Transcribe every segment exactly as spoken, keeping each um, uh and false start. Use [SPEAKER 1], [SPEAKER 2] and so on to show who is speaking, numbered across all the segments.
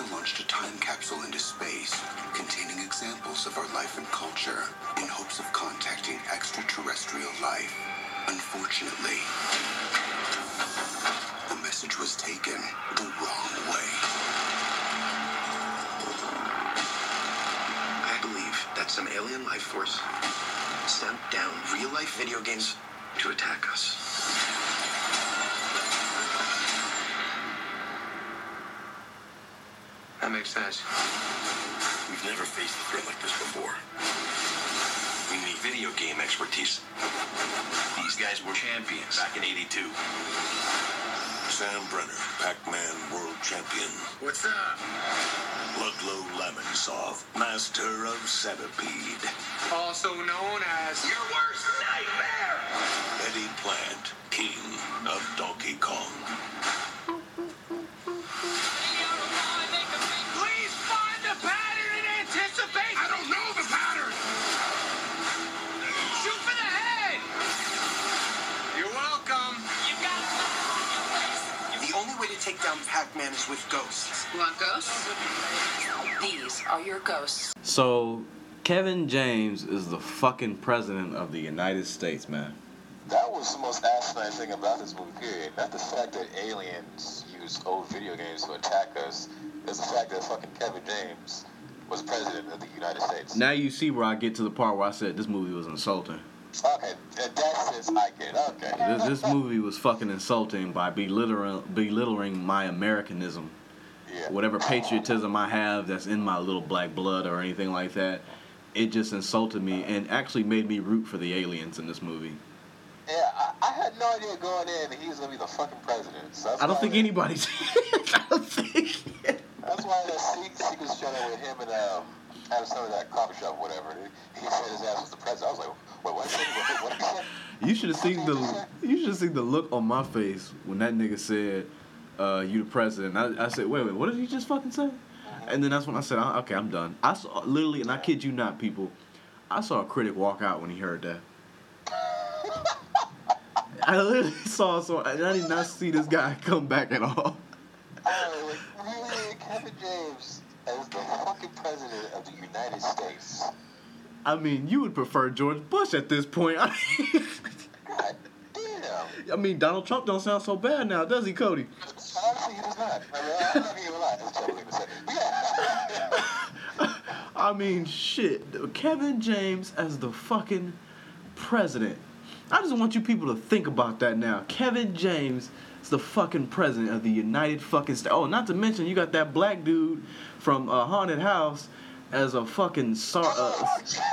[SPEAKER 1] NASA launched a time capsule into space containing examples of our life and culture in hopes of contacting extraterrestrial life. Unfortunately, the message was taken the wrong way. I believe that some alien life force sent down real-life video games to attack us. That makes sense. We've never faced a threat like this before. We need video game expertise. These guys were champions back in eighty-two.
[SPEAKER 2] Sam Brenner, Pac-Man World Champion.
[SPEAKER 1] What's up?
[SPEAKER 2] Ludlow Lamensov, Master of Centipede.
[SPEAKER 1] Also known as your worst nightmare.
[SPEAKER 2] Eddie Plant, King of Donkey Kong.
[SPEAKER 1] Please find the pattern and anticipate. I don't know the pattern. Shoot for the head. You're welcome. You got it. The only way to take down Pac-Man is with ghosts.
[SPEAKER 3] Want ghosts? These are your ghosts.
[SPEAKER 4] So, Kevin James is the fucking president of the United States, man.
[SPEAKER 5] That was the most asinine thing about this movie, period. Not the fact that aliens use old video games to attack us. It's the fact that fucking Kevin James was president of the United States.
[SPEAKER 4] Now you see where I get to the part where I said this movie was insulting.
[SPEAKER 5] Okay, that sense I get. Okay.
[SPEAKER 4] This, this movie was fucking insulting by belittling, belittling my Americanism.
[SPEAKER 5] Yeah.
[SPEAKER 4] Whatever patriotism I have that's in my little black blood or anything like that, it just insulted me and actually made me root for the aliens in this movie.
[SPEAKER 5] Yeah, I, I had no idea going in that he was gonna be the fucking president. So
[SPEAKER 4] I don't think anybody did. I don't think.
[SPEAKER 5] That's why that se- sequence showing with him and um, Adam Sandler at that coffee shop, whatever. He said his ass was the president. I was like, wait, what? What, what did he say?
[SPEAKER 4] You should have seen the you should have seen the look on my face when that nigga said, uh, "You the president." I, I said, "Wait, wait, what did he just fucking say?" Mm-hmm. And then that's when I said, "Okay, I'm done." I saw literally, and I kid you not, people, I saw a critic walk out when he heard that. I literally saw so, and I did not see this guy come back at all.
[SPEAKER 5] Oh, like, really, Kevin James as the fucking president of the United States.
[SPEAKER 4] I mean, you would prefer George Bush at this point. I mean,
[SPEAKER 5] God damn.
[SPEAKER 4] I mean, Donald Trump don't sound so bad now, does he, Cody?
[SPEAKER 5] Honestly, he does not. I mean, I'm not even lying. That's a terrible thing to say. But yeah.
[SPEAKER 4] I mean, shit. Kevin James as the fucking president. I just want you people to think about that now. Kevin James is the fucking president of the United fucking States. Oh, not to mention you got that black dude from uh, Haunted House as a fucking sar- uh,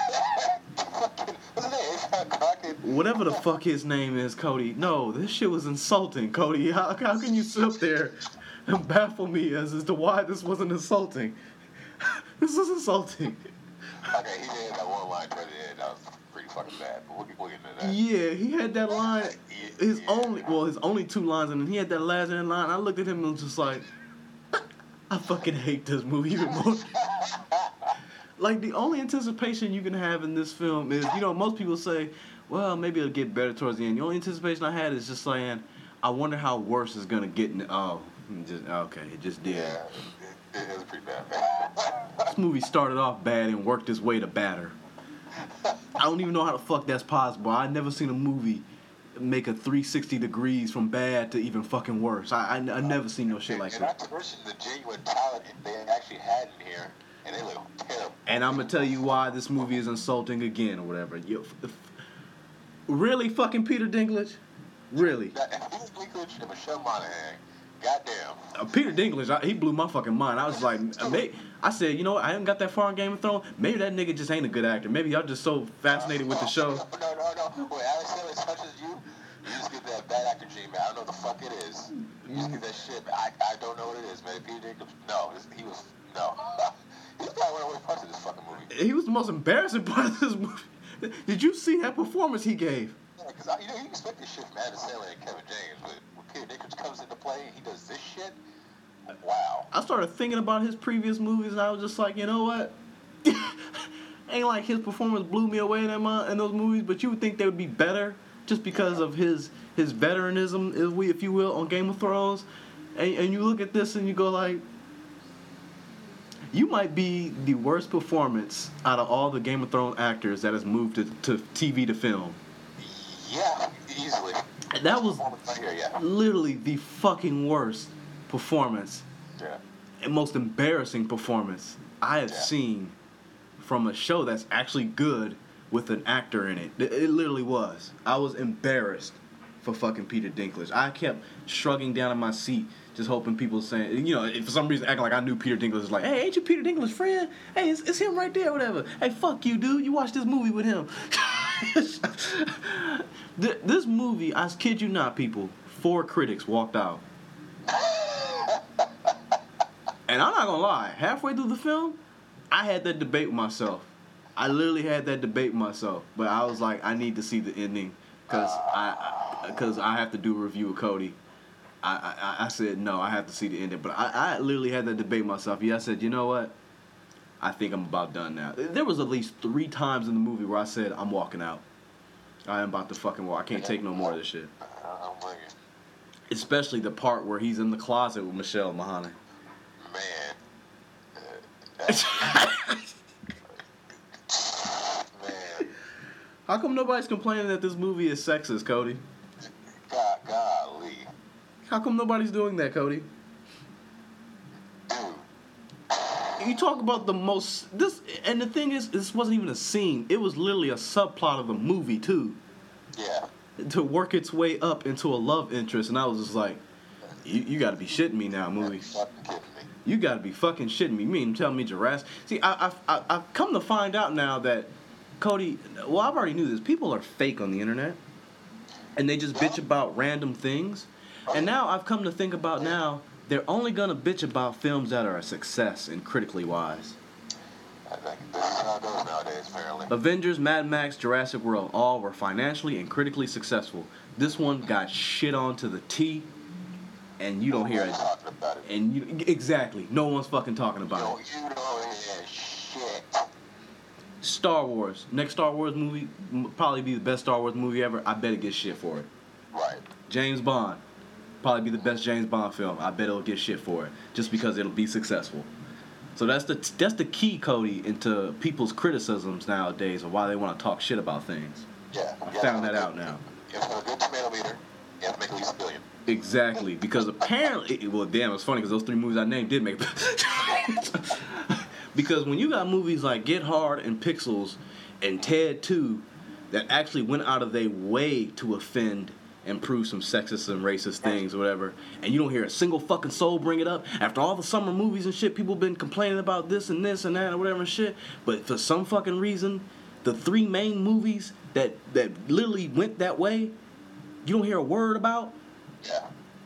[SPEAKER 4] whatever the fuck his name is, Cody. No, this shit was insulting, Cody. How, how can you sit up there and baffle me as, as to why this wasn't insulting? This was insulting.
[SPEAKER 5] Okay, he did that one line toward the end. That was pretty fucking bad. But we'll get, we'll get into that.
[SPEAKER 4] Yeah, he had that line. His
[SPEAKER 5] yeah.
[SPEAKER 4] only, well, his only two lines, and then he had that last end line. I looked at him and was just like, I fucking hate this movie even more. Like, the only anticipation you can have in this film is, you know, most people say, well, maybe it'll get better towards the end. The only anticipation I had is just saying, I wonder how worse it's gonna get. In, oh, just okay, it just did.
[SPEAKER 5] Yeah, it, it was pretty bad.
[SPEAKER 4] This movie started off bad and worked its way to badder. I don't even know how the fuck that's possible. I never seen a movie make a three sixty degrees from bad to even fucking worse. I I, I never seen no shit like
[SPEAKER 5] and
[SPEAKER 4] that.
[SPEAKER 5] not to mention the genuine talent they actually had in here, and they look terrible.
[SPEAKER 4] And I'm gonna tell you why this movie is insulting again or whatever. You, really, fucking Peter Dinklage? Really?
[SPEAKER 5] Now, if Peter Dinklage and Michelle Monaghan, goddamn.
[SPEAKER 4] Uh, Peter Dinklage, I, he blew my fucking mind. I was like, may, I said, you know what? I haven't got that far in Game of Thrones. Maybe that nigga just ain't a good actor. Maybe y'all just so fascinated with the show.
[SPEAKER 5] No, no, no, no. When Alex Taylor touches you, you just get that bad actor gene, man. I don't know what the fuck it is. You just get that shit. I, I don't know what it is, man. Peter Dinklage, no, this, he was, no. He's probably one of the worst parts of this fucking movie.
[SPEAKER 4] He was the most embarrassing part of this movie. Did you see that performance he gave?
[SPEAKER 5] Yeah, because you know you expect this shit from Adam Sandler and Kevin James, but when Peter Dinklage comes into play and he does this shit, wow.
[SPEAKER 4] I started thinking about his previous movies, and I was just like, you know what? Ain't like his performance blew me away in, that, in those movies, but you would think they would be better just because of his his veteranism, if we, if you will, on Game of Thrones. And, and you look at this and you go like, you might be the worst performance out of all the Game of Thrones actors that has moved to, to T V to film.
[SPEAKER 5] Yeah, easily.
[SPEAKER 4] That was
[SPEAKER 5] Right here, yeah.
[SPEAKER 4] literally the fucking worst performance
[SPEAKER 5] Yeah.
[SPEAKER 4] and most embarrassing performance I have
[SPEAKER 5] Yeah.
[SPEAKER 4] seen from a show that's actually good with an actor in it. It, it literally was. I was embarrassed for fucking Peter Dinklage. I kept shrugging down in my seat, just hoping people saying, you know, if for some reason acting like I knew Peter Dinklage was like, hey, ain't you Peter Dinklage's friend? Hey, it's, it's him right there, whatever. Hey, fuck you, dude. You watched this movie with him. Th- this movie, I kid you not, people, four critics walked out. And I'm not gonna lie, halfway through the film, I had that debate with myself. I literally had that debate with myself, but I was like, I need to see the ending because I, because I, I have to do a review of Cody. I, I, I said no, I have to see the ending, but I, I literally had that debate with myself. Yeah, I said, you know what? I think I'm about done now. There was at least three times in the movie where I said, I'm walking out. I am about to fucking walk. I can't take no more of this shit.
[SPEAKER 5] I'm with you.
[SPEAKER 4] Especially the part where he's in the closet with Michelle Mahoney.
[SPEAKER 5] Man. Uh, that's- man.
[SPEAKER 4] How come nobody's complaining that this movie is sexist, Cody?
[SPEAKER 5] God, golly.
[SPEAKER 4] How come nobody's doing that, Cody?
[SPEAKER 5] Dude.
[SPEAKER 4] You talk about the most this, and the thing is, this wasn't even a scene. It was literally a subplot of the movie too,
[SPEAKER 5] Yeah.
[SPEAKER 4] to work its way up into a love interest. And I was just like, you, you got to be shitting me now, movie.
[SPEAKER 5] You fucking kidding me.
[SPEAKER 4] You got to be fucking shitting me. You mean tell me Jurassic? See, I, I, I, I've come to find out now that Cody. Well, I've already knew this. People are fake on the internet, and they just bitch about random things. And now I've come to think about now. They're only gonna bitch about films that are a success and critically wise.
[SPEAKER 5] I think this is how it goes nowadays, apparently.
[SPEAKER 4] Avengers, Mad Max, Jurassic World, all were financially and critically successful. This one got shit on to the T, and you don't hear it.
[SPEAKER 5] Talking about it.
[SPEAKER 4] And you exactly, no one's fucking talking about
[SPEAKER 5] Yo,
[SPEAKER 4] it.
[SPEAKER 5] you don't hear shit.
[SPEAKER 4] Star Wars, next Star Wars movie, m- probably be the best Star Wars movie ever. I bet it gets shit for it.
[SPEAKER 5] Right.
[SPEAKER 4] James Bond, probably be the best James Bond film. I bet it'll get shit for it, just because it'll be successful. So that's the that's the key, Cody, into people's criticisms nowadays of why they want to talk shit about things.
[SPEAKER 5] Yeah.
[SPEAKER 4] I found that out now.
[SPEAKER 5] You have to have a good tomato meter. You have to make at least a billion.
[SPEAKER 4] Exactly, because apparently, well, damn, it's funny because those three movies I named did make. Because when you got movies like Get Hard and Pixels and Ted two that actually went out of their way to offend and prove some sexist and racist things or whatever, and you don't hear a single fucking soul bring it up after all the summer movies and shit, people been complaining about this and this and that or whatever and shit, but for some fucking reason, the three main movies that, that literally went that way, you don't hear a word about.
[SPEAKER 5] Yeah.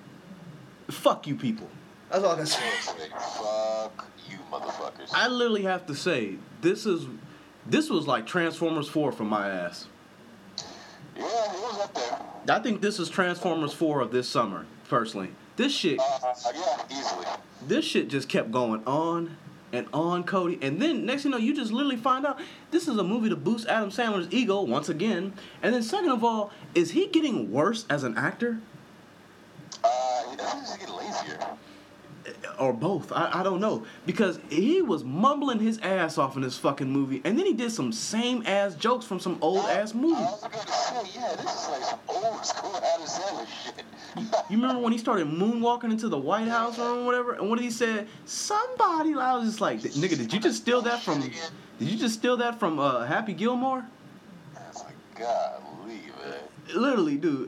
[SPEAKER 4] Fuck you people. That's all I can say.
[SPEAKER 5] Seriously, fuck you motherfuckers.
[SPEAKER 4] I literally have to say, this is this was like Transformers four for my ass.
[SPEAKER 5] Yeah, it was up there.
[SPEAKER 4] I think this is Transformers four of this summer, personally. This shit
[SPEAKER 5] Uh, yeah, easily.
[SPEAKER 4] this shit just kept going on and on, Cody. And then next thing you know, you just literally find out this is a movie to boost Adam Sandler's ego once again. And then second of all, is he getting worse as an actor?
[SPEAKER 5] Uh, he doesn't just get lazier.
[SPEAKER 4] Or both. I, I don't know. Because he was mumbling his ass off in this fucking movie, and then he did some same ass jokes from some old ass movies.
[SPEAKER 5] I was going to say, yeah, this is like some old school Adam Sandler shit.
[SPEAKER 4] You remember when he started moonwalking into the White House or whatever, and when he said, somebody, I was just like, nigga, did you just steal that from, did you just steal that from uh, Happy Gilmore?
[SPEAKER 5] I was like, golly, man.
[SPEAKER 4] Literally, dude.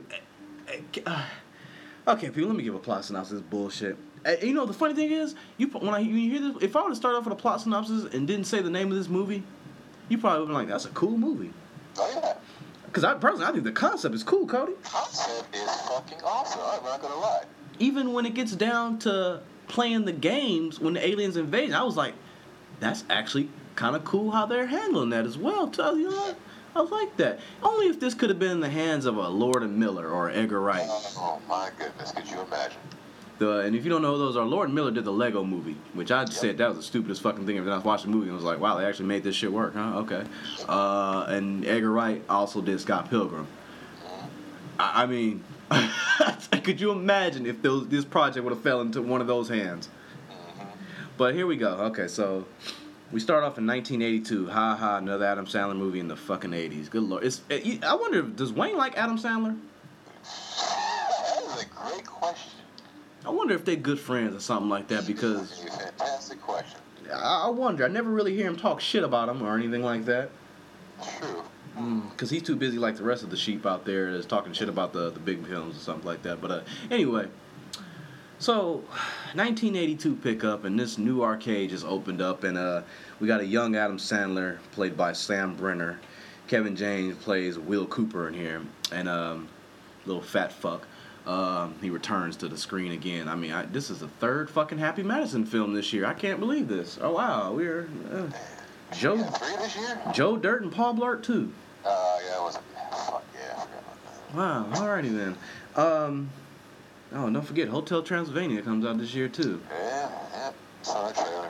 [SPEAKER 4] Okay, people, let me give a plot synopsis of this bullshit. You know, the funny thing is, you when, I, when you hear this, if I were to start off with a plot synopsis and didn't say the name of this movie, you probably would be like, that's a cool movie.
[SPEAKER 5] Oh, yeah.
[SPEAKER 4] Because I personally, I think the concept is cool, Cody.
[SPEAKER 5] Concept is fucking awesome. I'm not going to lie.
[SPEAKER 4] Even when it gets down to playing the games, when the aliens invade, I was like, that's actually kind of cool how they're handling that as well. Tell you know, I like that. Only if this could have been in the hands of a Lord and Miller or Edgar Wright.
[SPEAKER 5] Oh, my goodness. Could you imagine?
[SPEAKER 4] The, and if you don't know who those are, Lord and Miller did the Lego movie, which I just said that was the stupidest fucking thing. And then I was watching the movie and I was like, wow, they actually made this shit work, huh? Okay. Uh, and Edgar Wright also did Scott Pilgrim. I, I mean, could you imagine if those, this project would have fell into one of those hands? But here we go. Okay, so we start off in nineteen eighty-two. Ha ha, another Adam Sandler movie in the fucking eighties. Good lord. It's, it, I wonder, does Wayne like Adam Sandler?
[SPEAKER 5] That is a great question.
[SPEAKER 4] I wonder if they're good friends or something like that because
[SPEAKER 5] That's a fantastic question.
[SPEAKER 4] I, I wonder. I never really hear him talk shit about him or anything like that.
[SPEAKER 5] True.
[SPEAKER 4] Because he's too busy like the rest of the sheep out there is talking shit about the, the big films or something like that. But uh, anyway, so nineteen eighty-two pickup and this new arcade just opened up and uh, we got a young Adam Sandler played by Sam Brenner. Kevin James plays Will Cooper in here and um, little fat fuck. Um, he returns to the screen again. I mean, I, this is the third fucking Happy Madison film this year. I can't believe this. Oh wow, we're uh, Joe
[SPEAKER 5] Yeah, three this year?
[SPEAKER 4] Joe Dirt and Paul Blart too.
[SPEAKER 5] Uh, yeah, it wasn't. Fuck yeah, I forgot about that.
[SPEAKER 4] Wow, alrighty then. Um, oh, don't forget, Hotel Transylvania comes out this year too.
[SPEAKER 5] Yeah, yeah. Saw that trailer.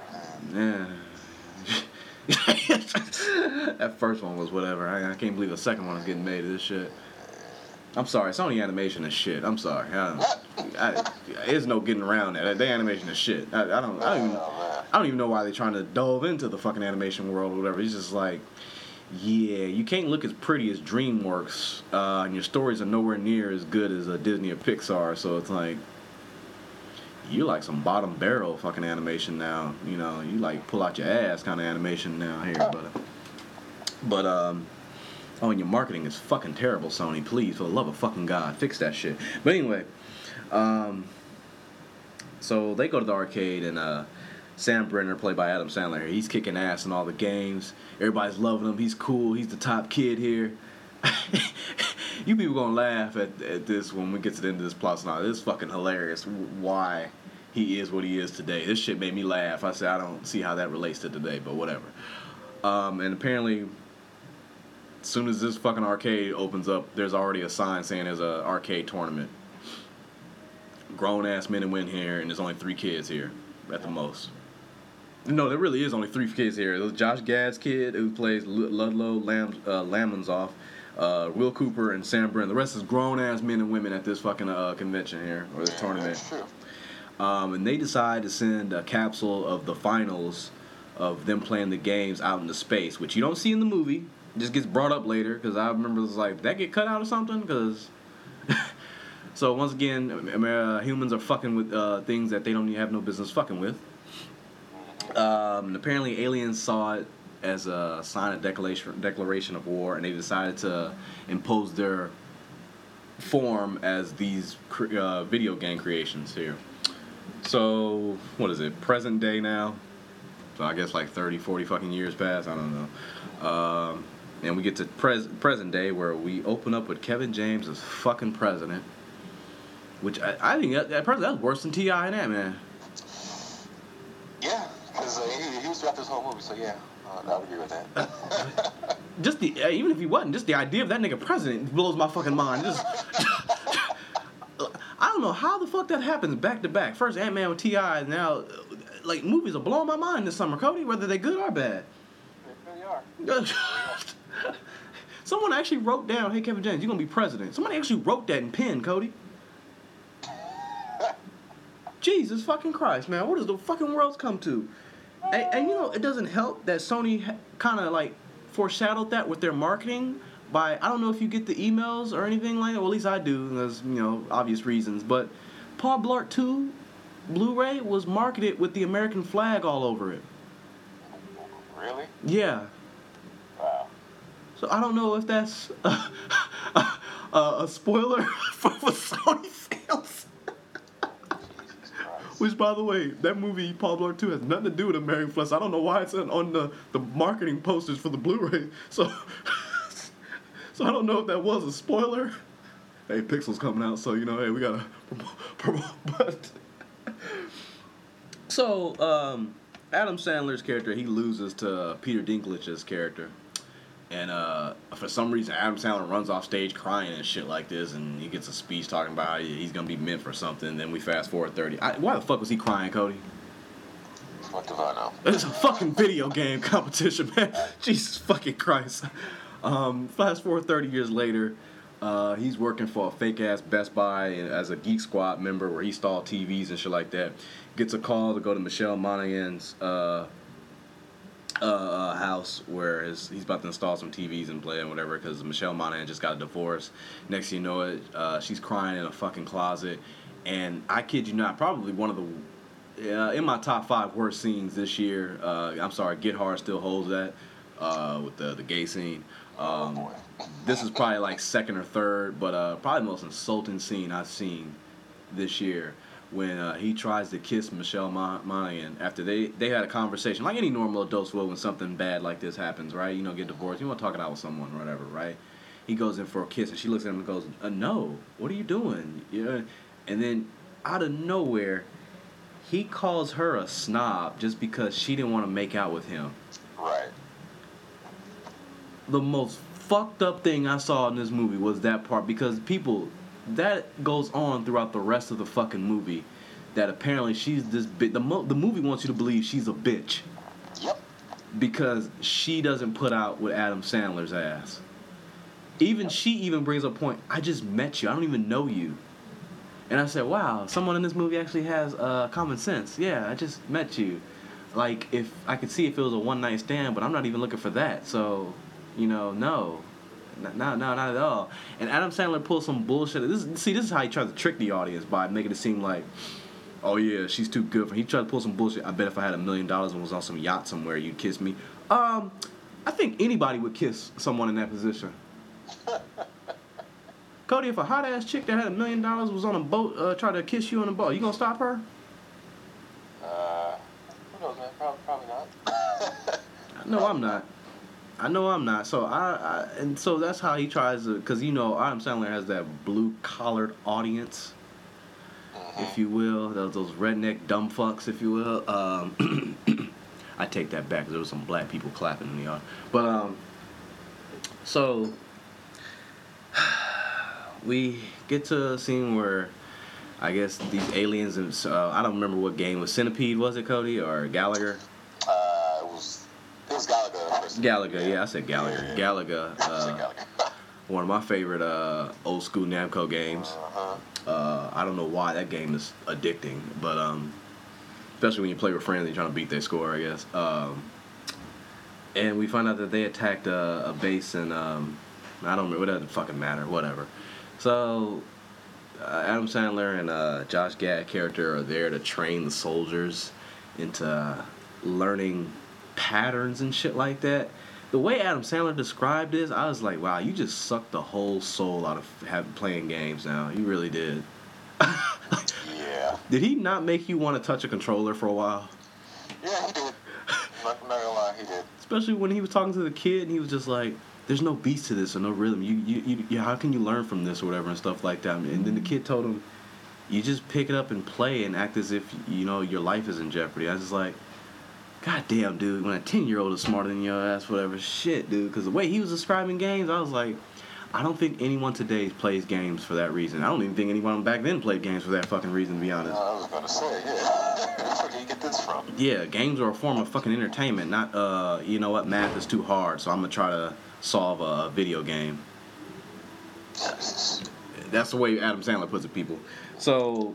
[SPEAKER 4] Yeah. That first one was whatever. I, I can't believe the second one is getting made of this shit. I'm sorry, Sony Animation is shit. I'm sorry. I, I, there's no getting around that. Their animation is shit. I, I don't. I don't, even, I don't even know why they're trying to delve into the fucking animation world or whatever. It's just like, yeah, you can't look as pretty as DreamWorks, uh, and your stories are nowhere near as good as a Disney or Pixar. So it's like, you like some bottom barrel fucking animation now. You know, you like pull out your ass kind of animation now here, but, but um. Oh, and your marketing is fucking terrible, Sony. Please, for the love of fucking God, fix that shit. But anyway, um, so they go to the arcade, and uh, Sam Brenner, played by Adam Sandler, he's kicking ass in all the games. Everybody's loving him. He's cool. He's the top kid here. You people gonna laugh at, at this when we get to the end of this plot. Now, this is fucking hilarious. Why he is what he is today. This shit made me laugh. I said I don't see how that relates to today, but whatever. Um, and apparently, as soon as this fucking arcade opens up, there's already a sign saying there's a arcade tournament. Grown ass men and women here, and there's only three kids here at the most. No, there really is only three kids here. There's Josh Gad's kid who plays Ludlow Lam- uh, Lamonsoff, uh, Will Cooper, and Sam Brenner. The rest is grown ass men and women at this fucking uh, convention here or this
[SPEAKER 5] Yeah,
[SPEAKER 4] tournament.
[SPEAKER 5] that's true.
[SPEAKER 4] Um, and they decide to send a capsule of the finals of them playing the games out into space, which you don't see in the movie. It just gets brought up later, because I remember it was like, did that get cut out or something? Because so once again, uh, humans are fucking with uh, things that they don't have no business fucking with. Um, and apparently aliens saw it as a sign of declaration, declaration of war, and they decided to impose their form as these cre- uh, video game creations here. So, what is it, present day now? So I guess like thirty, forty fucking years past, I don't know. Um, and we get to pres- present day where we open up with Kevin James as fucking president. Which I, I think that, that president, that's worse than T I and that, man.
[SPEAKER 5] Yeah, because uh, he, he was throughout this whole movie, so yeah, uh, I would agree with that.
[SPEAKER 4] Just the, uh, even if he wasn't, just the idea of that nigga president blows my fucking mind. Just, I don't know how the fuck that happens back to back. First Ant-Man with T I, and now, like, movies are blowing my mind this summer, Cody, whether they're good or bad.
[SPEAKER 5] They really are.
[SPEAKER 4] Someone actually wrote down, hey, Kevin James, you're going to be president. Somebody actually wrote that in pen, Cody. Jesus fucking Christ, man. What does the fucking world's come to? And, and you know, it doesn't help that Sony ha- kind of, like, foreshadowed that with their marketing by, I don't know if you get the emails or anything like that. Well, at least I do. There's, you know, obvious reasons. But Paul Blart two Blu-ray was marketed with the American flag all over it.
[SPEAKER 5] Really?
[SPEAKER 4] Yeah.
[SPEAKER 5] Wow.
[SPEAKER 4] So I don't know if that's a, a, a, a spoiler for, for Sony fans.
[SPEAKER 5] Jesus Christ.
[SPEAKER 4] Which, by the way, that movie, Paul Blart two, has nothing to do with American flag. So I don't know why it's on, on the, the marketing posters for the Blu-ray. So, so I don't know if that was a spoiler. Hey, Pixel's coming out, so, you know, hey, we gotta promote. But so, um, Adam Sandler's character, he loses to Peter Dinklage's character. And uh, for some reason, Adam Sandler runs off stage crying and shit like this, and he gets a speech talking about how he's gonna be meant for something. And then we fast forward thirty. I, why the fuck was he crying, Cody?
[SPEAKER 5] What do I know?
[SPEAKER 4] It's a fucking video game competition, man. Jesus fucking Christ. Um, fast forward thirty years later, Uh, he's working for a fake ass Best Buy as a Geek Squad member where he installed T Vs and shit like that. Gets a call to go to Michelle Monaghan's uh, uh, house where his, he's about to install some T Vs and play and whatever because Michelle Monaghan just got a divorce. Next thing you know it, uh, she's crying in a fucking closet. And I kid you not, probably one of the uh, in my top five worst scenes this year. Uh, I'm sorry, Get Hard still holds that uh, with the the gay scene. Um, this is probably like second or third, but uh, probably the most insulting scene I've seen this year when uh, he tries to kiss Michelle Mon- Monaghan after they, they had a conversation, like any normal adults will when something bad like this happens, right? You know, get divorced, you want to talk it out with someone or whatever, right? He goes in for a kiss and she looks at him and goes, uh, no, what are you doing? Yeah. And then out of nowhere, he calls her a snob just because she didn't want to make out with him.
[SPEAKER 5] Right.
[SPEAKER 4] The most fucked up thing I saw in this movie was that part because people, that goes on throughout the rest of the fucking movie. That apparently she's this bitch. The, mo- the movie wants you to believe she's a bitch.
[SPEAKER 5] Yep.
[SPEAKER 4] Because she doesn't put out with Adam Sandler's ass. Even she even brings up a point, I just met you. I don't even know you. And I said, wow, someone in this movie actually has uh, common sense. Yeah, I just met you. Like, if I could see if it was a one-night stand, but I'm not even looking for that. So, you know, no. No, no, not at all. And Adam Sandler pulls some bullshit. This, see, this is how he tries to trick the audience by making it seem like, oh, yeah, she's too good for him. He tried to pull some bullshit. I bet if I had a million dollars and was on some yacht somewhere, you'd kiss me. Um, I think anybody would kiss someone in that position. Cody, if a hot ass chick that had a million dollars was on a boat, uh, tried to kiss you on a boat, you gonna stop her?
[SPEAKER 5] Uh, who knows, man? Probably, probably not.
[SPEAKER 4] No, I'm not. I know I'm not. So I, I and so that's how he tries to, because you know Adam Sandler has that blue collared audience,
[SPEAKER 5] Mm-hmm.
[SPEAKER 4] if you will, those, those redneck dumb fucks, if you will. Um, I take that back because there was some black people clapping in the audience. But um, so. We get to a scene where I guess these aliens and uh, I don't remember what game was. Centipede, was it, Cody, or Gallagher?
[SPEAKER 5] Uh, it was it was Gallagher. First.
[SPEAKER 4] Gallagher, yeah, I said Gallagher.
[SPEAKER 5] Yeah, yeah.
[SPEAKER 4] Gallagher,
[SPEAKER 5] I said
[SPEAKER 4] uh,
[SPEAKER 5] Gallagher.
[SPEAKER 4] one of my favorite uh, old school Namco games.
[SPEAKER 5] Uh-huh.
[SPEAKER 4] Uh, I don't know why that game is addicting, but um, especially when you play with friends and you're trying to beat their score, I guess. Um, and we find out that they attacked a, a base in um, I don't remember. It doesn't fucking matter. Whatever. So, uh, Adam Sandler and uh, Josh Gad character are there to train the soldiers into uh, learning patterns and shit like that. The way Adam Sandler described this, I was like, wow, you just sucked the whole soul out of having playing games now. You really did.
[SPEAKER 5] Yeah.
[SPEAKER 4] Did he not make you want to touch a controller for a while?
[SPEAKER 5] Yeah, he did. Not, not gonna lie, he did.
[SPEAKER 4] Especially when he was talking to the kid and he was just like, there's no beats to this or no rhythm. You, you, you, you, how can you learn from this or whatever and stuff like that? And then the kid told him, you just pick it up and play and act as if, you know, your life is in jeopardy. I was just like, God damn, dude, when a ten-year-old is smarter than your ass, whatever, shit, dude. Because the way he was describing games, I was like, I don't think anyone today plays games for that reason. I don't even think anyone back then played games for that fucking reason, to be honest.
[SPEAKER 5] Uh, I was gonna say, yeah. Where did you get this from?
[SPEAKER 4] Yeah, games are a form of fucking entertainment, not, uh, you know what, math is too hard, so I'm going to try to solve a video game. That's the way Adam Sandler puts it, people. So,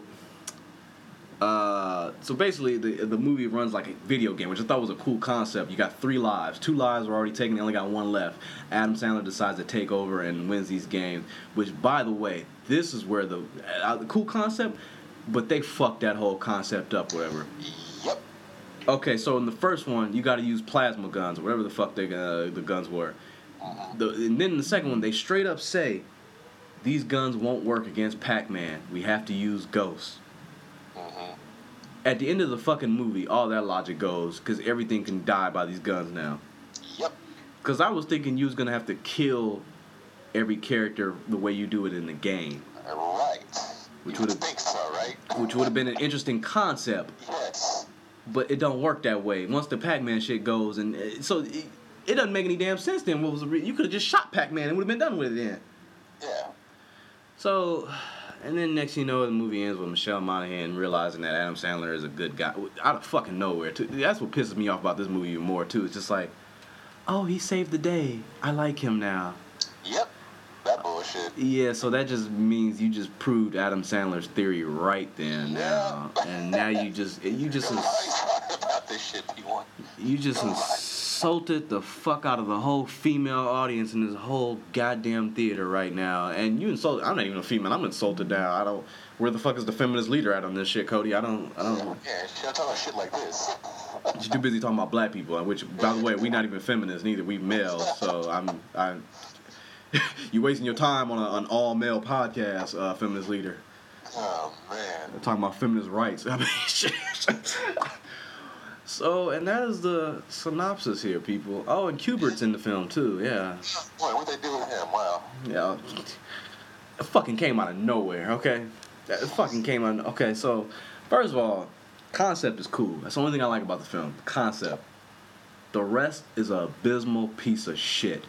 [SPEAKER 4] uh, so basically, the the movie runs like a video game, which I thought was a cool concept. You got three lives. Two lives were already taken. They only got one left. Adam Sandler decides to take over and wins these games. Which, by the way, this is where the, uh, the cool concept, but they fucked that whole concept up, whatever.
[SPEAKER 5] Yep.
[SPEAKER 4] Okay, so in the first one, you got to use plasma guns, or whatever the fuck they, uh, the guns were. The, and then in the second one, they straight up say, these guns won't work against Pac-Man. We have to use ghosts.
[SPEAKER 5] Mm-hmm.
[SPEAKER 4] At the end of the fucking movie, all that logic goes, because everything can die by these guns now.
[SPEAKER 5] Yep.
[SPEAKER 4] Because I was thinking you was going to have to kill every character the way you do it in the game.
[SPEAKER 5] Right.
[SPEAKER 4] Which
[SPEAKER 5] you
[SPEAKER 4] would
[SPEAKER 5] would think so, right?
[SPEAKER 4] Which would have been an interesting concept.
[SPEAKER 5] Yes.
[SPEAKER 4] But it don't work that way. Once the Pac-Man shit goes, and uh, so it, it doesn't make any damn sense then. What was the re- you could have just shot Pac-Man and would have been done with it then.
[SPEAKER 5] Yeah.
[SPEAKER 4] So, and then next thing you know, the movie ends with Michelle Monaghan realizing that Adam Sandler is a good guy out of fucking nowhere. Too. That's what pisses me off about this movie even more too. It's just like, oh, he saved the day. I like him now.
[SPEAKER 5] Yep. That boy. bullshit.
[SPEAKER 4] Yeah, so that just means you just proved Adam Sandler's theory right then. Now,
[SPEAKER 5] Yeah.
[SPEAKER 4] and now you just you just
[SPEAKER 5] You're
[SPEAKER 4] ins-
[SPEAKER 5] lying about this shit, P one.
[SPEAKER 4] you just insulted the fuck out of the whole female audience in this whole goddamn theater right now. And you insulted. I'm not even a female. I'm insulted now. I don't. Where the fuck is the feminist leader at on this shit, Cody? I don't. I don't.
[SPEAKER 5] Yeah, shit, I'm talking about shit like this.
[SPEAKER 4] She's too busy talking about black people, which, by the way, we not even feminists neither. We males, so I'm. I'm. You wasting your time on a, an all male podcast, uh, feminist leader.
[SPEAKER 5] Oh man.
[SPEAKER 4] Talking about feminist rights. I mean, shit. So, and that is the synopsis here, people. Oh, and Kubert's in the film too. Yeah.
[SPEAKER 5] Boy, what they do with him? Wow.
[SPEAKER 4] Yeah. It fucking came out of nowhere. Okay. It fucking came out. Of, okay, so first of all, concept is cool. That's the only thing I like about the film. Concept. The rest is a abysmal piece of shit.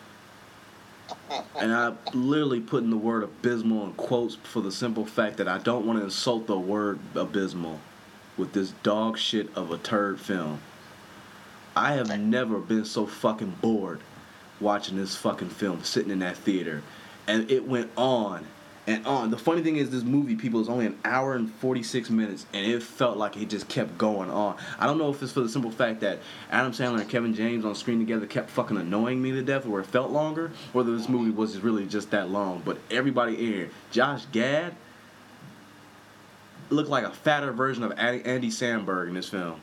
[SPEAKER 4] And I literally put in the word abysmal in quotes for the simple fact that I don't want to insult the word abysmal with this dog shit of a turd film. I have never been so fucking bored watching this fucking film, sitting in that theater. And it went on and on. The funny thing is, this movie, people, is only an hour and forty-six minutes, and it felt like it just kept going on. I don't know if it's for the simple fact that Adam Sandler and Kevin James on screen together kept fucking annoying me to death, or it felt longer, or whether this movie was just really just that long. But everybody in here, Josh Gad looked like a fatter version of Andy Samberg in this film.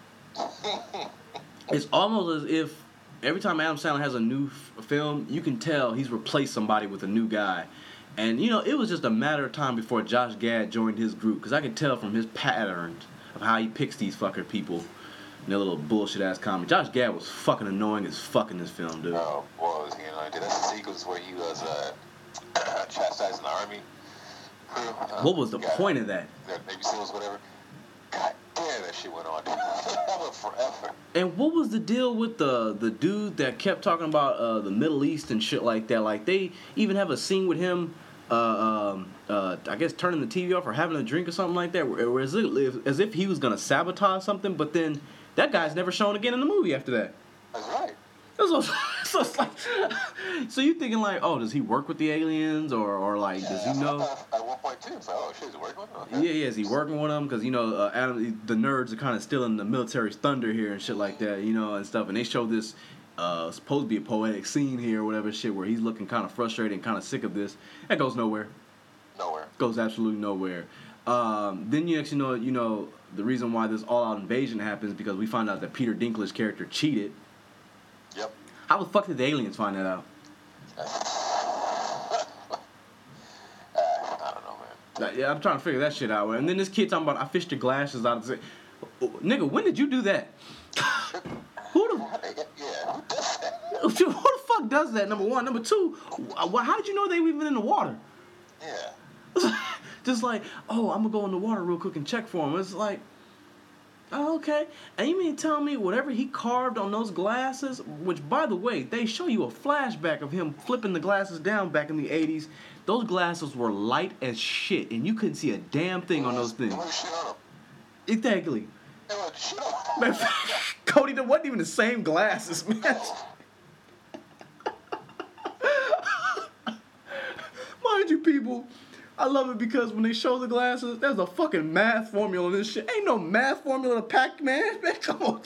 [SPEAKER 4] It's almost as if every time Adam Sandler has a new f- film, you can tell he's replaced somebody with a new guy. And, you know, it was just a matter of time before Josh Gad joined his group, because I could tell from his patterns of how he picks these fucker people and their little bullshit-ass comedy. Josh Gad was fucking annoying as fuck in this film, dude.
[SPEAKER 5] Oh, what was he annoying? That's the sequence where he was uh, chastising the army crew. Uh,
[SPEAKER 4] What was the
[SPEAKER 5] God,
[SPEAKER 4] point of that?
[SPEAKER 5] That Navy SEALs, whatever. God damn, that shit went on, dude. That went forever.
[SPEAKER 4] And what was the deal with the the dude that kept talking about uh, the Middle East and shit like that? Like, they even have a scene with him, uh, um, uh, I guess, turning the T V off or having a drink or something like that, where, where as, if, as if he was going to sabotage something, but then that guy's never shown again in the movie after that.
[SPEAKER 5] That's right.
[SPEAKER 4] So, so it's like, so you thinking like, oh, does he work with the aliens, or, or like, does he know?
[SPEAKER 5] At one point, too, so, oh, shit, is he working with them? Okay.
[SPEAKER 4] Yeah, yeah, is he working with them? Because, you know, uh, Adam, the nerds are kind of stealing the military's thunder here and shit like that, you know, and stuff. And they show this uh, supposed to be a poetic scene here or whatever shit where he's looking kind of frustrated and kind of sick of this. That goes nowhere.
[SPEAKER 5] Nowhere.
[SPEAKER 4] Goes absolutely nowhere. Um, then you actually know, you know, the reason why this all-out invasion happens because we find out that Peter Dinklage's character cheated.
[SPEAKER 5] Yep.
[SPEAKER 4] How the fuck did the aliens find that out?
[SPEAKER 5] uh, I don't know, man.
[SPEAKER 4] Like, yeah, I'm trying to figure that shit out. And then this kid talking about, I fished your glasses out of the... Nigga, when did you do that? Who the...
[SPEAKER 5] Yeah, who does that?
[SPEAKER 4] Who the fuck does that, number one? Number two, wh- how did you know they were even in the water?
[SPEAKER 5] Yeah.
[SPEAKER 4] Just like, oh, I'm going to go in the water real quick and check for him. It's like... Oh, okay. And you mean to tell me whatever he carved on those glasses, which, by the way, they show you a flashback of him flipping the glasses down back in the eighties. Those glasses were light as shit, and you couldn't see a damn thing on those things.
[SPEAKER 5] There was shit on them.
[SPEAKER 4] Exactly.
[SPEAKER 5] There was shit on
[SPEAKER 4] Man,
[SPEAKER 5] them.
[SPEAKER 4] Cody, that wasn't even the same glasses, man. Mind you, people, I love it because when they show the glasses, there's a fucking math formula in this shit. Ain't no math formula to Pac-Man, man. Come on.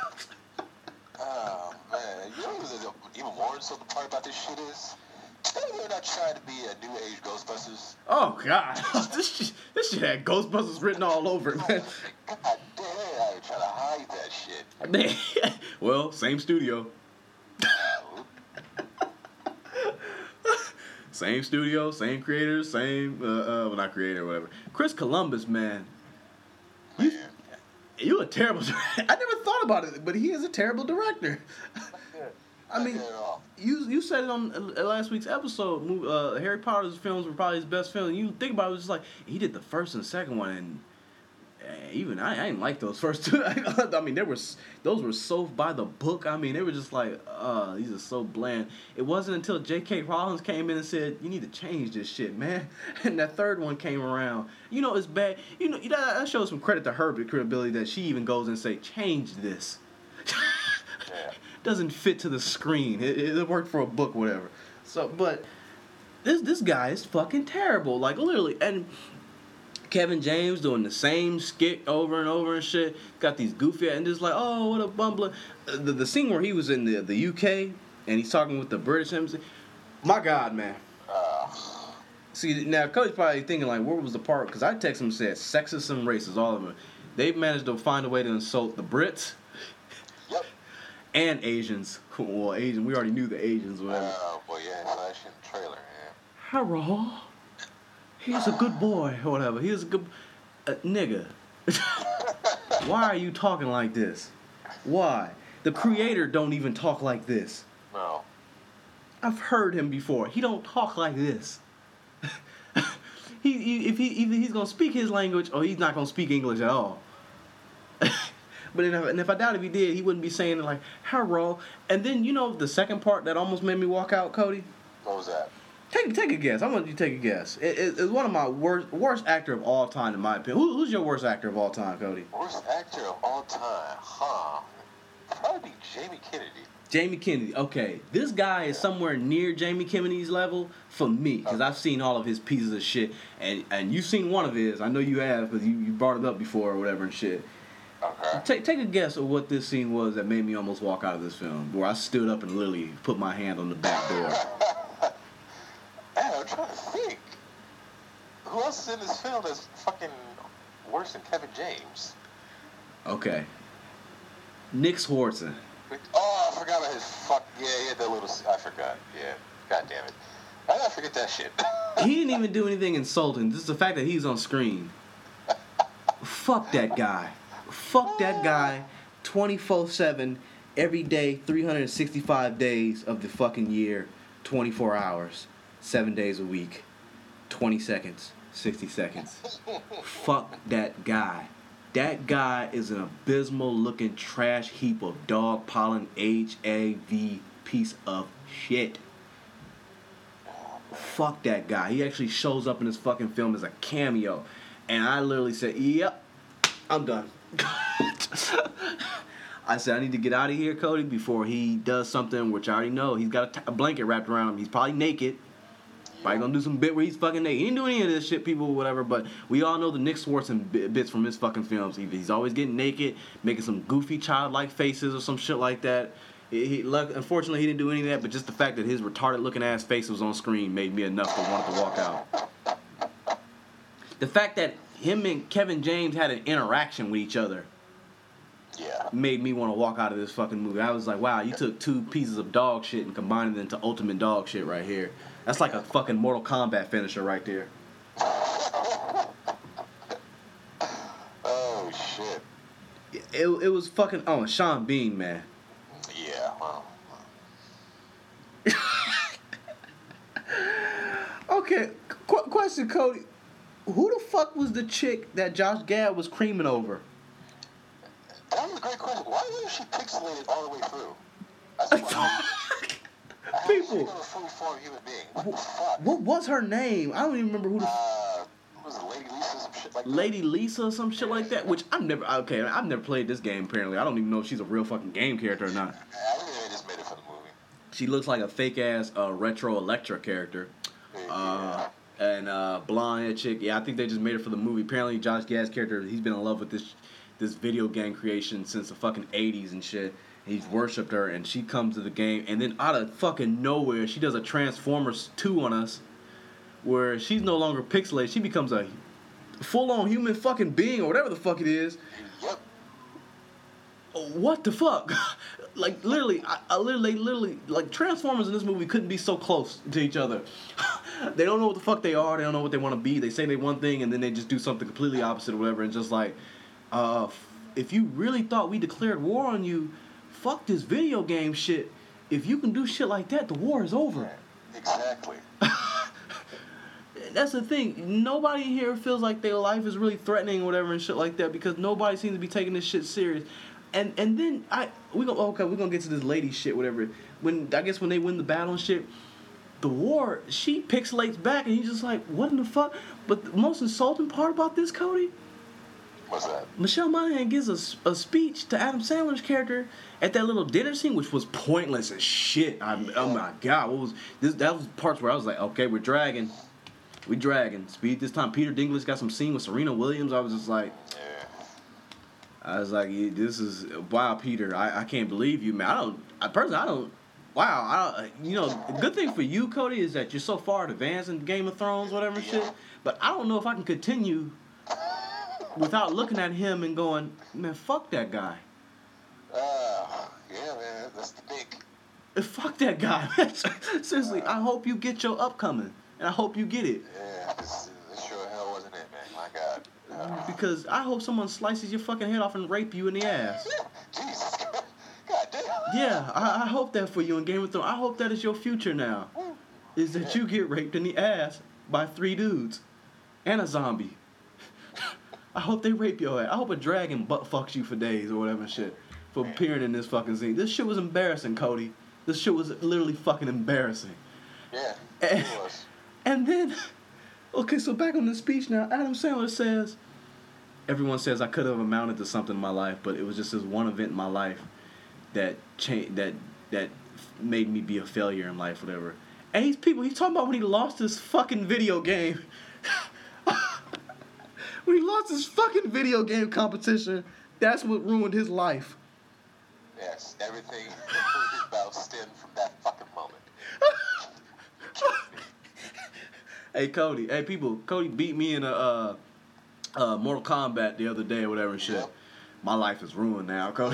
[SPEAKER 5] Oh, man. You know what the even more insulting part about this shit is? Tell me they're not trying to be a new age Ghostbusters.
[SPEAKER 4] Oh, God. this, shit, this shit had Ghostbusters written all over it, man.
[SPEAKER 5] God damn, they're out here trying to hide that shit.
[SPEAKER 4] Well, same studio. Same studio, same creators, same, uh, uh, well, not creator, whatever. Chris Columbus, man. You,
[SPEAKER 5] Man.
[SPEAKER 4] you a terrible director. I never thought about it, but he is a terrible director. I mean,
[SPEAKER 5] Not good at all.
[SPEAKER 4] you you said it on uh, last week's episode. mov- Uh, Harry Potter's films were probably his best film. You think about it, it was just like, he did the first and second one, and uh, even I, I didn't like those first two. I mean, they were s- those were so by the book. I mean, they were just like, uh, these are so bland. It wasn't until J K. Rowling came in and said, you need to change this shit, man. And that third one came around. You know, it's bad. You know, that, that shows some credit to her credibility that she even goes and say, change this.
[SPEAKER 5] Yeah.
[SPEAKER 4] Doesn't fit to the screen. It, it worked for a book, whatever. So, but this this guy is fucking terrible. Like literally, and Kevin James doing the same skit over and over and shit. Got these goofy and just like, oh, what a bumbler. The the scene where he was in the the U K and he's talking with the British embassy. My God, man.
[SPEAKER 5] Uh,
[SPEAKER 4] See, now Cody's probably thinking like, where was the part? Because I texted him and said, sexist and racist, all of them. They've managed to find a way to insult the Brits.
[SPEAKER 5] yep.
[SPEAKER 4] And Asians. Well, Asian. We already knew the Asians. Whatever.
[SPEAKER 5] Oh, boy, yeah, I saw that shit in the trailer, yeah.
[SPEAKER 4] Harold, he's a good boy, or whatever. He's a good... Uh, nigga. Why are you talking like this? Why? The creator don't even talk like this.
[SPEAKER 5] No.
[SPEAKER 4] I've heard him before. He don't talk like this. he, he if he either he's gonna speak his language or he's not gonna speak English at all. But if, and if I doubt if he did, he wouldn't be saying it like Harold. And then you know the second part that almost made me walk out, Cody.
[SPEAKER 5] What was that?
[SPEAKER 4] Take take a guess. I want you to take a guess. It, it, it's one of my worst worst actor of all time, in my opinion. Who, who's your worst actor of all time, Cody?
[SPEAKER 5] Worst actor of all time, huh? Probably Jamie Kennedy.
[SPEAKER 4] Jamie Kennedy. Okay, this guy is somewhere near Jamie Kennedy's level for me because I've seen all of his pieces of shit, and and you've seen one of his. I know you have because you, you brought it up before or whatever and shit.
[SPEAKER 5] Okay.
[SPEAKER 4] Take take a guess of what this scene was that made me almost walk out of this film, where I stood up and literally put my hand on the back door.
[SPEAKER 5] Man, I'm trying to think. Who else is in this film that's fucking worse than Kevin James?
[SPEAKER 4] Okay. Nick Swartzen.
[SPEAKER 5] Oh, I forgot about his fuck. Yeah, he had that little. I forgot. Yeah. God damn it. I gotta forget that shit.
[SPEAKER 4] He didn't even do anything insulting. Just the fact that he's on screen. Fuck that guy. Fuck that guy. twenty-four seven, every day, three hundred sixty-five days of the fucking year, twenty-four hours, seven days a week, twenty seconds, sixty seconds. Fuck that guy. That guy is an abysmal looking trash heap of dog pollen H A V piece of shit. Fuck that guy. He actually shows up in this fucking film as a cameo. And I literally said, yep, I'm done. I said, I need to get out of here, Cody, before he does something, which I already know. He's got a, t- a blanket wrapped around him. He's probably naked. Probably gonna do some bit where he's fucking naked. He didn't do any of this shit, people, whatever, but we all know the Nick Swartzen bits from his fucking films. Either he's always getting naked, making some goofy childlike faces or some shit like that. He, he, unfortunately, he didn't do any of that, but just the fact that his retarded-looking ass face was on screen made me enough to want to walk out. The fact that him and Kevin James had an interaction with each other
[SPEAKER 5] Yeah.
[SPEAKER 4] made me want to walk out of this fucking movie. I was like, wow, you took two pieces of dog shit and combined it into ultimate dog shit right here. That's like a fucking Mortal Kombat finisher right there.
[SPEAKER 5] Oh, shit.
[SPEAKER 4] It, it was fucking... Oh, and Sean Bean, man.
[SPEAKER 5] Yeah, well.
[SPEAKER 4] Okay, qu- question, Cody. Who the fuck was the chick that Josh Gad was creaming over?
[SPEAKER 5] That was a great question. Why wasn't she pixelated all the way through? That's what I
[SPEAKER 4] People.
[SPEAKER 5] a fully formed human being. What the fuck?
[SPEAKER 4] What was her name? I don't even remember who the...
[SPEAKER 5] Uh, what was it, Lady Lisa, some shit like that?
[SPEAKER 4] Lady Lisa or some shit like that, which I've never... Okay, I've never played this game, apparently. I don't even know if she's a real fucking game character or not.
[SPEAKER 5] I think they just made it for the movie.
[SPEAKER 4] She looks like a fake-ass uh, retro Electra character. Uh, and uh, blonde-haired chick. Yeah, I think they just made it for the movie. Apparently, Josh Gad's character, he's been in love with this this video game creation since the fucking eighties and shit. He's worshipped her, and she comes to the game, and then out of fucking nowhere, she does a Transformers two on us, where she's no longer pixelated. She becomes a full-on human fucking being, or whatever the fuck it is.
[SPEAKER 5] Yep.
[SPEAKER 4] What the fuck? Like, literally, I, I literally, literally, like, Transformers in this movie couldn't be so close to each other. They don't know what the fuck they are. They don't know what they want to be. They say they one thing, and then they just do something completely opposite or whatever. And just like, uh, if you really thought we declared war on you, fuck this video game shit. If you can do shit like that, the war is over.
[SPEAKER 5] Exactly.
[SPEAKER 4] That's the thing. Nobody here feels like their life is really threatening or whatever and shit like that because nobody seems to be taking this shit serious. And and then I we go okay we're gonna get to this lady shit whatever. When I guess when they win the battle and shit, the war she pixelates back and he's just like what in the fuck. But the most insulting part about this, Cody,
[SPEAKER 5] What's that?
[SPEAKER 4] Michelle Monaghan gives a, s- a speech to Adam Sandler's character at that little dinner scene, which was pointless as shit. I, oh my god, what was this? That was parts where I was like, okay, we're dragging, we dragging. Speed this time. Peter Dinklage got some scene with Serena Williams. I was just like,
[SPEAKER 5] Yeah.
[SPEAKER 4] I was like, yeah, this is wow, Peter. I, I can't believe you, man. I don't. I personally, I don't. Wow, I don't, you know, good thing for you, Cody, is that you're so far advanced in Game of Thrones, whatever
[SPEAKER 5] Yeah.
[SPEAKER 4] shit. But I don't know if I can continue without looking at him and going, man, fuck that guy.
[SPEAKER 5] Uh, yeah, man, that's the big.
[SPEAKER 4] Fuck that guy. Seriously, I hope you get your upcoming, and I hope you get it.
[SPEAKER 5] Yeah, this, this sure hell wasn't it, man. My God. Uh,
[SPEAKER 4] Because I hope someone slices your fucking head off and rape you in the ass.
[SPEAKER 5] Jesus. God damn.
[SPEAKER 4] Yeah, I, I hope that for you in Game of Thrones. I hope that is your future now. Is that you get raped in the ass by three dudes and a zombie. I hope they rape your ass. I hope a dragon butt fucks you for days or whatever shit for appearing in this fucking scene. This shit was embarrassing, Cody. This shit was literally fucking embarrassing.
[SPEAKER 5] Yeah,
[SPEAKER 4] And,
[SPEAKER 5] it was.
[SPEAKER 4] and then, okay, so back on the speech now, Adam Sandler says, everyone says I could have amounted to something in my life, but it was just this one event in my life that changed, that that made me be a failure in life, whatever. And these people, he's talking about when he lost his fucking video game. When he lost his fucking video game competition, that's what ruined his life.
[SPEAKER 5] Yes, everything was about stemmed from that fucking moment.
[SPEAKER 4] Hey Cody, hey people, Cody beat me in a uh, uh, Mortal Kombat the other day or whatever and shit.
[SPEAKER 5] Yep.
[SPEAKER 4] My life is ruined now, Cody.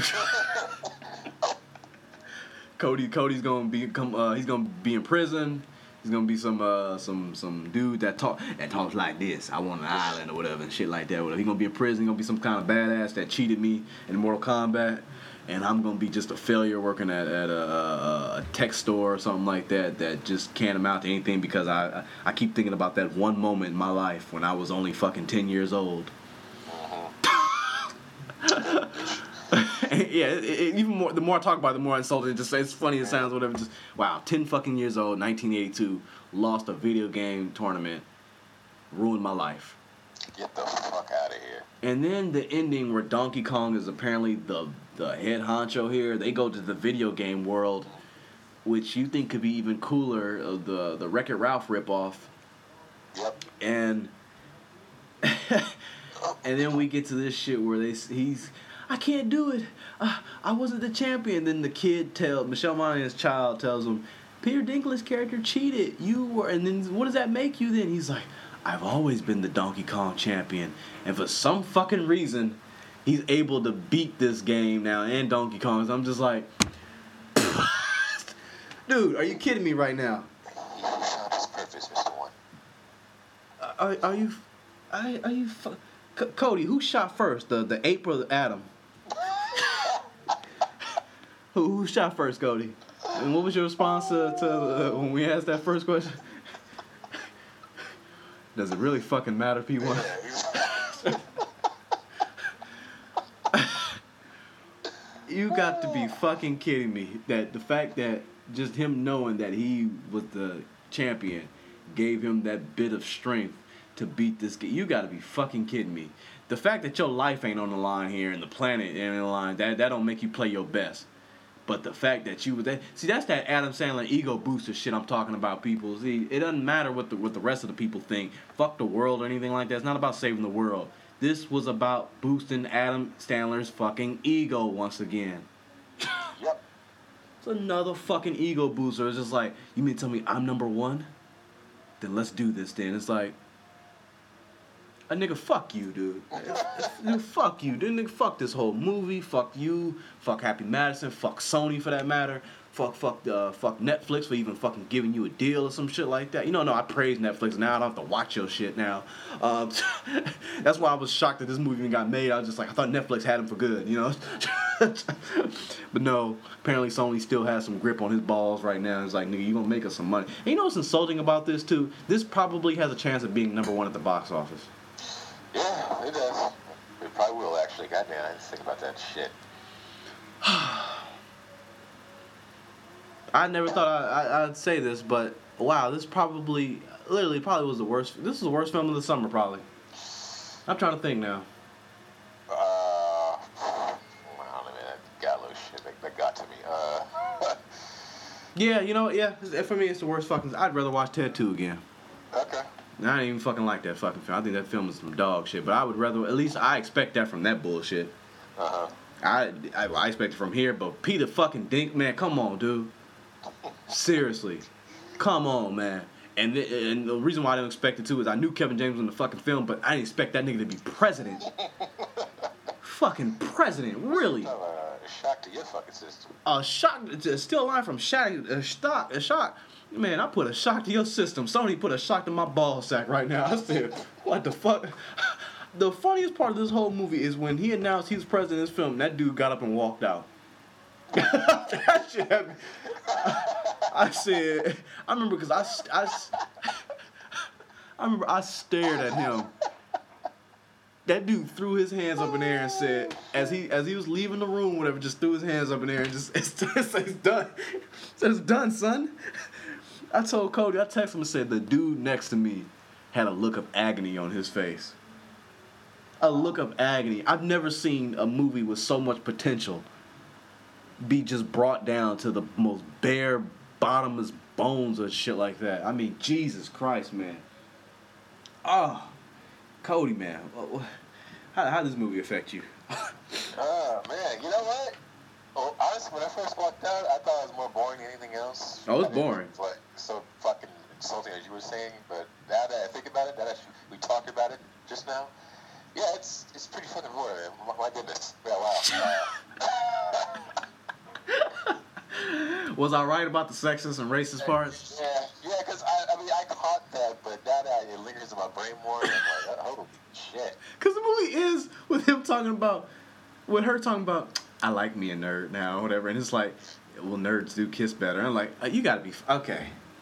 [SPEAKER 4] Cody, Cody's gonna be come. Uh, he's gonna be in prison. He's gonna be some uh, some some dude that talk that talks like this. I want an island or whatever and shit like that. Whatever. He's gonna be in prison. He's gonna be some kind of badass that cheated me in Mortal Kombat, and I'm gonna be just a failure working at, at a, a, a tech store or something like that that just can't amount to anything because I I keep thinking about that one moment in my life when I was only fucking ten years old. Yeah, it, it, even more. The more I talk about it, the more insulting. It just it's funny. It sounds whatever. Just wow, ten fucking years old, nineteen eighty-two, lost a video game tournament, ruined my life.
[SPEAKER 5] Get the fuck out of here.
[SPEAKER 4] And then the ending where Donkey Kong is apparently the the head honcho here. They go to the video game world, which you think could be even cooler. Uh, the the Wreck-It Ralph ripoff.
[SPEAKER 5] Yep.
[SPEAKER 4] And and then we get to this shit where they he's I can't do it. Uh, I wasn't the champion. Then the kid tells Michelle Monaghan's child tells him, Peter Dinklage's character cheated. You were, and then what does that make you? Then he's like, I've always been the Donkey Kong champion, and for some fucking reason, he's able to beat this game now and Donkey Kong. So I'm just like, dude, are you kidding me right now?
[SPEAKER 5] You shot his purpose, Mister One.
[SPEAKER 4] Are, are you, are, are you, fu- C- Cody? Who shot first, the the ape or the Adam? who, who shot first, Cody? And what was your response to, to uh, when we asked that first question? Does it really fucking matter, P one? You got to be fucking kidding me. That the fact that just him knowing that he was the champion gave him that bit of strength to beat this guy. You got to be fucking kidding me. The fact that your life ain't on the line here and the planet ain't on the line, that, that don't make you play your best. But the fact that you was that, see, that's that Adam Sandler ego booster shit I'm talking about, people. See, it doesn't matter what the what the rest of the people think. Fuck the world or anything like that. It's not about saving the world. This was about boosting Adam Sandler's fucking ego once again.
[SPEAKER 5] Yep.
[SPEAKER 4] It's another fucking ego booster. It's just like, you mean to tell me I'm number one? Then let's do this then. It's like, a nigga, fuck you, dude. Dude, fuck you, dude. Nigga, fuck this whole movie. Fuck you. Fuck Happy Madison. Fuck Sony for that matter. Fuck, fuck, uh, fuck Netflix for even fucking giving you a deal or some shit like that. You know, no, I praise Netflix now. I don't have to watch your shit now. Um, that's why I was shocked that this movie even got made. I was just like, I thought Netflix had him for good, you know? But no, apparently Sony still has some grip on his balls right now. It's like, nigga, you gonna make us some money. And you know what's insulting about this, too? This probably has a chance of being number one at the box office.
[SPEAKER 5] Yeah, it does. It probably will, actually. Goddamn, I didn't think about that shit.
[SPEAKER 4] I never thought I, I, I'd say this, but wow, this probably, literally, probably was the worst. This is the worst film of the summer, probably. I'm trying to think now. Yeah, you know, yeah. For me, it's the worst fucking. I'd rather watch Ted two again.
[SPEAKER 5] Okay.
[SPEAKER 4] I didn't even fucking like that fucking film. I think that film is some dog shit. But I would rather, at least I expect that from that bullshit.
[SPEAKER 5] Uh huh.
[SPEAKER 4] I, I I expect it from here, but Peter fucking Dink, man, come on, dude. Seriously, come on, man. And the, and the reason why I didn't expect it too is I knew Kevin James was in the fucking film, but I didn't expect that nigga to be president. Fucking president, really?
[SPEAKER 5] Uh, a shock to your fucking system.
[SPEAKER 4] A shock, it's still a line from shock, a shock, a shock. Man, I put a shock to your system. Sony put a shock to my ball sack right now. I said, what the fuck? The funniest part of this whole movie is when he announced he was president of this film, that dude got up and walked out. That shit had me. I said, I remember because I, I, I remember I stared at him. That dude threw his hands up in the air and said, as he as he was leaving the room, whatever, just threw his hands up in the air and just, it's, it's, it's done. Said, it's done, son. I told Cody, I texted him and said, the dude next to me had a look of agony on his face. A look of agony. I've never seen a movie with so much potential be just brought down to the most bare, bottomless bones or shit like that. I mean, Jesus Christ, man. Oh, Cody, man. How how does this movie affect you?
[SPEAKER 5] Oh, man. You know what? Well, honestly, when I first walked out, I thought it was more boring than anything else.
[SPEAKER 4] Oh, it's
[SPEAKER 5] I mean,
[SPEAKER 4] boring.
[SPEAKER 5] It's like so fucking insulting as you were saying, but now that I think about it, that actually, we talked about it just now. Yeah, it's it's pretty fucking boring, man. My, my goodness. Yeah, wow.
[SPEAKER 4] Was I right about the sexist and racist parts?
[SPEAKER 5] Yeah, yeah, because I, I mean, I caught that, but now that it lingers in my brain more, I'm like, oh, holy shit.
[SPEAKER 4] Because the movie is with him talking about, with her talking about, I like me a nerd now, or whatever, and it's like, well, nerds do kiss better. And I'm like, oh, you gotta be, okay.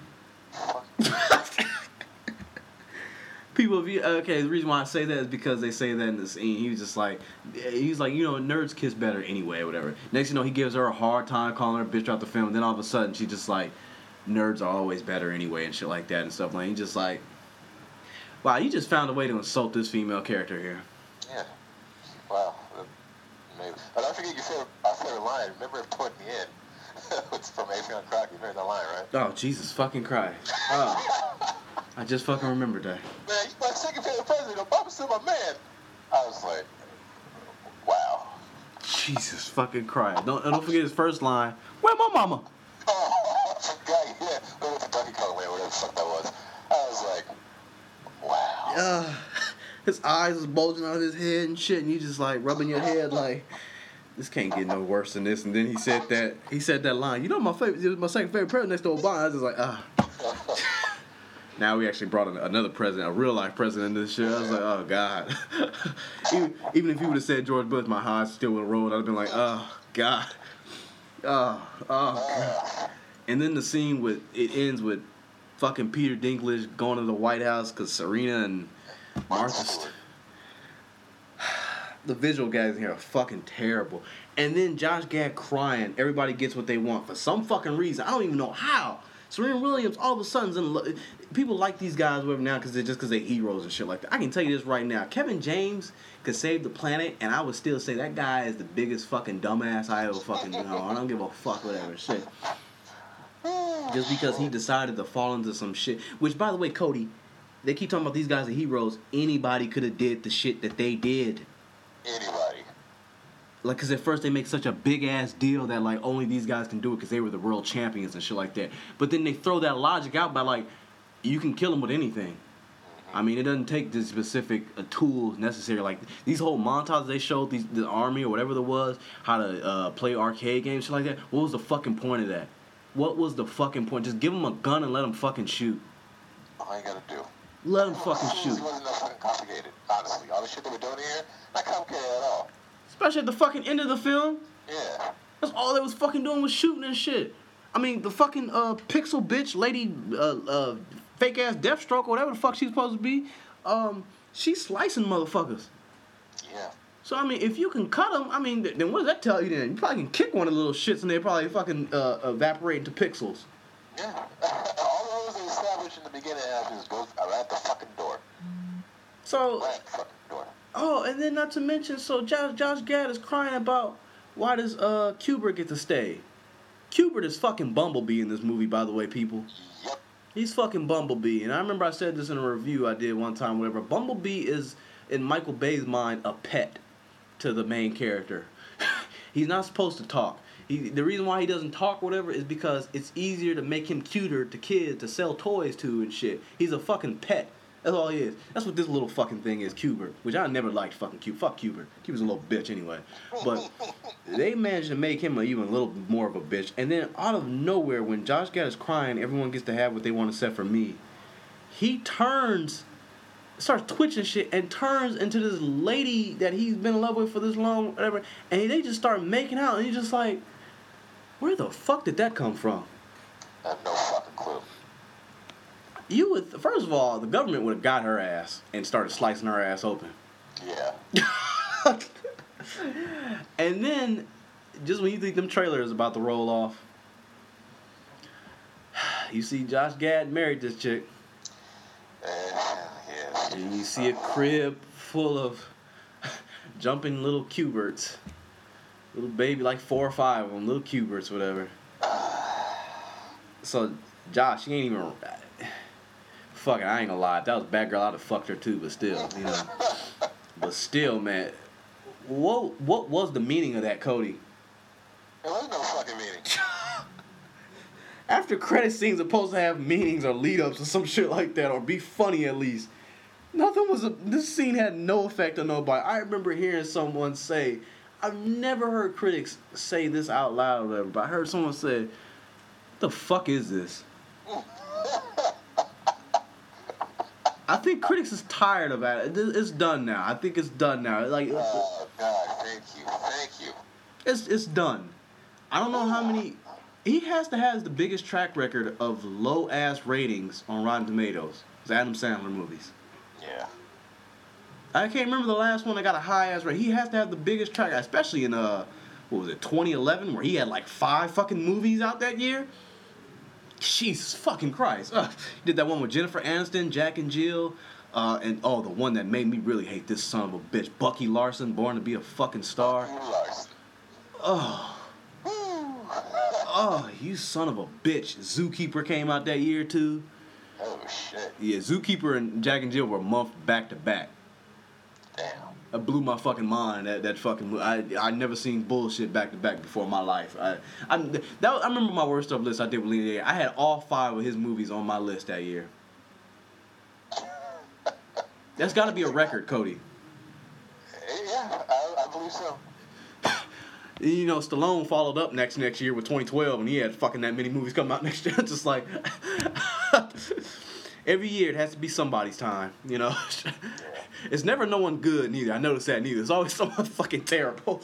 [SPEAKER 4] People, if you, okay, the reason why I say that is because they say that in the scene. He was just like, he's like, you know, nerds kiss better anyway, or whatever. Next, you know, he gives her a hard time, calling her a bitch out the film. And then all of a sudden, she just like, nerds are always better anyway, and shit like that and stuff. Like, he just like, wow, you just found a way to insult this female character here.
[SPEAKER 5] Yeah. Wow. Maybe. But I forget your favorite, our favorite line. Remember toward the end? It's from Adrian Crockett. You heard that line, right?
[SPEAKER 4] Oh, Jesus fucking Christ. Oh. I just fucking remembered that.
[SPEAKER 5] Man, you my second favorite president. Obama's still my man. I was like, wow.
[SPEAKER 4] Jesus fucking Christ. Don't don't forget his first line. Where my mama?
[SPEAKER 5] Oh, I forgot. Yeah. We went to Donkey Kong Land, whatever the fuck that was. I was like, wow.
[SPEAKER 4] Uh, his eyes was bulging out of his head and shit, and you just like rubbing your head like, this can't get no worse than this. And then he said that he said that line. You know my favorite, my second favorite president next to Obama. I was just like, ah. Now we actually brought an, another president, a real life president, in this shit. I was like, oh God. even, even if you would have said George Bush, my heart still would have rolled. I'd have been like, oh God, oh oh God. And then the scene with it ends with fucking Peter Dinklage going to the White House because Serena and Martha. St- the visual guys in here are fucking terrible. And then Josh Gad crying. Everybody gets what they want for some fucking reason. I don't even know how. Serena Williams, all of a sudden, in lo- people like these guys whatever now because they're just because they're heroes and shit like that. I can tell you this right now. Kevin James could save the planet, and I would still say that guy is the biggest fucking dumbass I ever fucking know. I don't give a fuck whatever shit. Just because he decided to fall into some shit. Which, by the way, Cody, they keep talking about these guys are heroes. Anybody could have did the shit that they did.
[SPEAKER 5] Anybody.
[SPEAKER 4] Like, because at first they make such a big-ass deal that, like, only these guys can do it because they were the world champions and shit like that. But then they throw that logic out by, like, you can kill them with anything. I mean, it doesn't take the specific uh, tools necessary. Like, these whole montages they showed, these, the army or whatever there was, how to uh, play arcade games, shit like that. What was the fucking point of that? What was the fucking point? Just give them a gun and let them fucking shoot.
[SPEAKER 5] All you gotta do.
[SPEAKER 4] Let them fucking
[SPEAKER 5] It
[SPEAKER 4] shoot.
[SPEAKER 5] wasn't that fucking complicated, honestly. All the shit they were doing here, not complicated at all.
[SPEAKER 4] Especially at the fucking end of the film.
[SPEAKER 5] Yeah.
[SPEAKER 4] That's all they was fucking doing was shooting and shit. I mean, the fucking uh, pixel bitch lady, uh, uh, fake ass Deathstroke or whatever the fuck she's supposed to be, um, she's slicing motherfuckers.
[SPEAKER 5] Yeah.
[SPEAKER 4] So, I mean, if you can cut them, I mean, th- then what does that tell you then? You probably can kick one of the little shits and they probably fucking uh, evaporate into pixels.
[SPEAKER 5] Yeah. All those they established in the beginning have just go around the fucking door.
[SPEAKER 4] So,
[SPEAKER 5] Around the fucking door.
[SPEAKER 4] oh, and then not to mention, so Josh, Josh Gad is crying about why does uh, Kubrick get to stay? Kubert is fucking Bumblebee in this movie, by the way, people.
[SPEAKER 5] Yep.
[SPEAKER 4] He's fucking Bumblebee. And I remember I said this in a review I did one time, whatever. Bumblebee is, in Michael Bay's mind, a pet to the main character. He's not supposed to talk. He, the reason why he doesn't talk, whatever, is because it's easier to make him cuter to kids to sell toys to and shit. He's a fucking pet. That's all he is. That's what this little fucking thing is, Kubert. Which I never liked fucking Kubert. Fuck Kubert. Kubert's a little bitch anyway. But they managed to make him a, even a little more of a bitch. And then out of nowhere, when Josh Gad is crying, everyone gets to have what they want except for me. He turns, starts twitching shit, and turns into this lady that he's been in love with for this long, whatever. And they just start making out, and he's just like, where the fuck did that come from?
[SPEAKER 5] I have no fucking clue.
[SPEAKER 4] You would, first of all, the government would have got her ass and started slicing her ass open.
[SPEAKER 5] Yeah.
[SPEAKER 4] And then, just when you think them trailers about to roll off, you see Josh Gad married this chick.
[SPEAKER 5] Uh, yeah.
[SPEAKER 4] And you see a crib full of jumping little Kuberts. Little baby, like four or five of them, little Kuberts, whatever. So, Josh, he ain't even... Fuck it, I ain't gonna lie. If that was a bad girl, I'd have fucked her too, but still, you know. But still, man. What what was the meaning of that, Cody?
[SPEAKER 5] There was no fucking meaning.
[SPEAKER 4] After credit scenes are supposed to have meanings or lead-ups or some shit like that, or be funny at least. Nothing was... A, this scene had no effect on nobody. I remember hearing someone say... I've never heard critics say this out loud or whatever, but I heard someone say, what the fuck is this? I think critics is tired of it. It's done now. I think it's done now. Like,
[SPEAKER 5] oh, God, thank you. Thank you.
[SPEAKER 4] It's it's done. I don't know how many... He has to have the biggest track record of low-ass ratings on Rotten Tomatoes. It's Adam Sandler movies.
[SPEAKER 5] Yeah.
[SPEAKER 4] I can't remember the last one that got a high-ass rating. He has to have the biggest track, especially in, uh, what was it, twenty eleven, where he had like five fucking movies out that year. Jesus fucking Christ. Uh, he did that one with Jennifer Aniston, Jack and Jill, uh, and, oh, the one that made me really hate this son of a bitch, Bucky Larson, Born to be a Fucking Star.
[SPEAKER 5] Bucky Larson.
[SPEAKER 4] Oh. Oh, you son of a bitch. Zookeeper came out that year, too.
[SPEAKER 5] Oh, shit.
[SPEAKER 4] Yeah, Zookeeper and Jack and Jill were a month back-to-back.
[SPEAKER 5] Damn.
[SPEAKER 4] That blew my fucking mind. That that fucking movie. I I never seen bullshit back to back before in my life. I I that I remember my worst stuff list I did with Leonard. I had all five of his movies on my list that year. That's got to be a record, Cody.
[SPEAKER 5] Yeah, I, I believe so.
[SPEAKER 4] You know, Stallone followed up next next year with twenty twelve, and he had fucking that many movies coming out next year. Just like every year, it has to be somebody's time. You know. It's never no one good, neither. I noticed that, neither. It's always someone fucking terrible.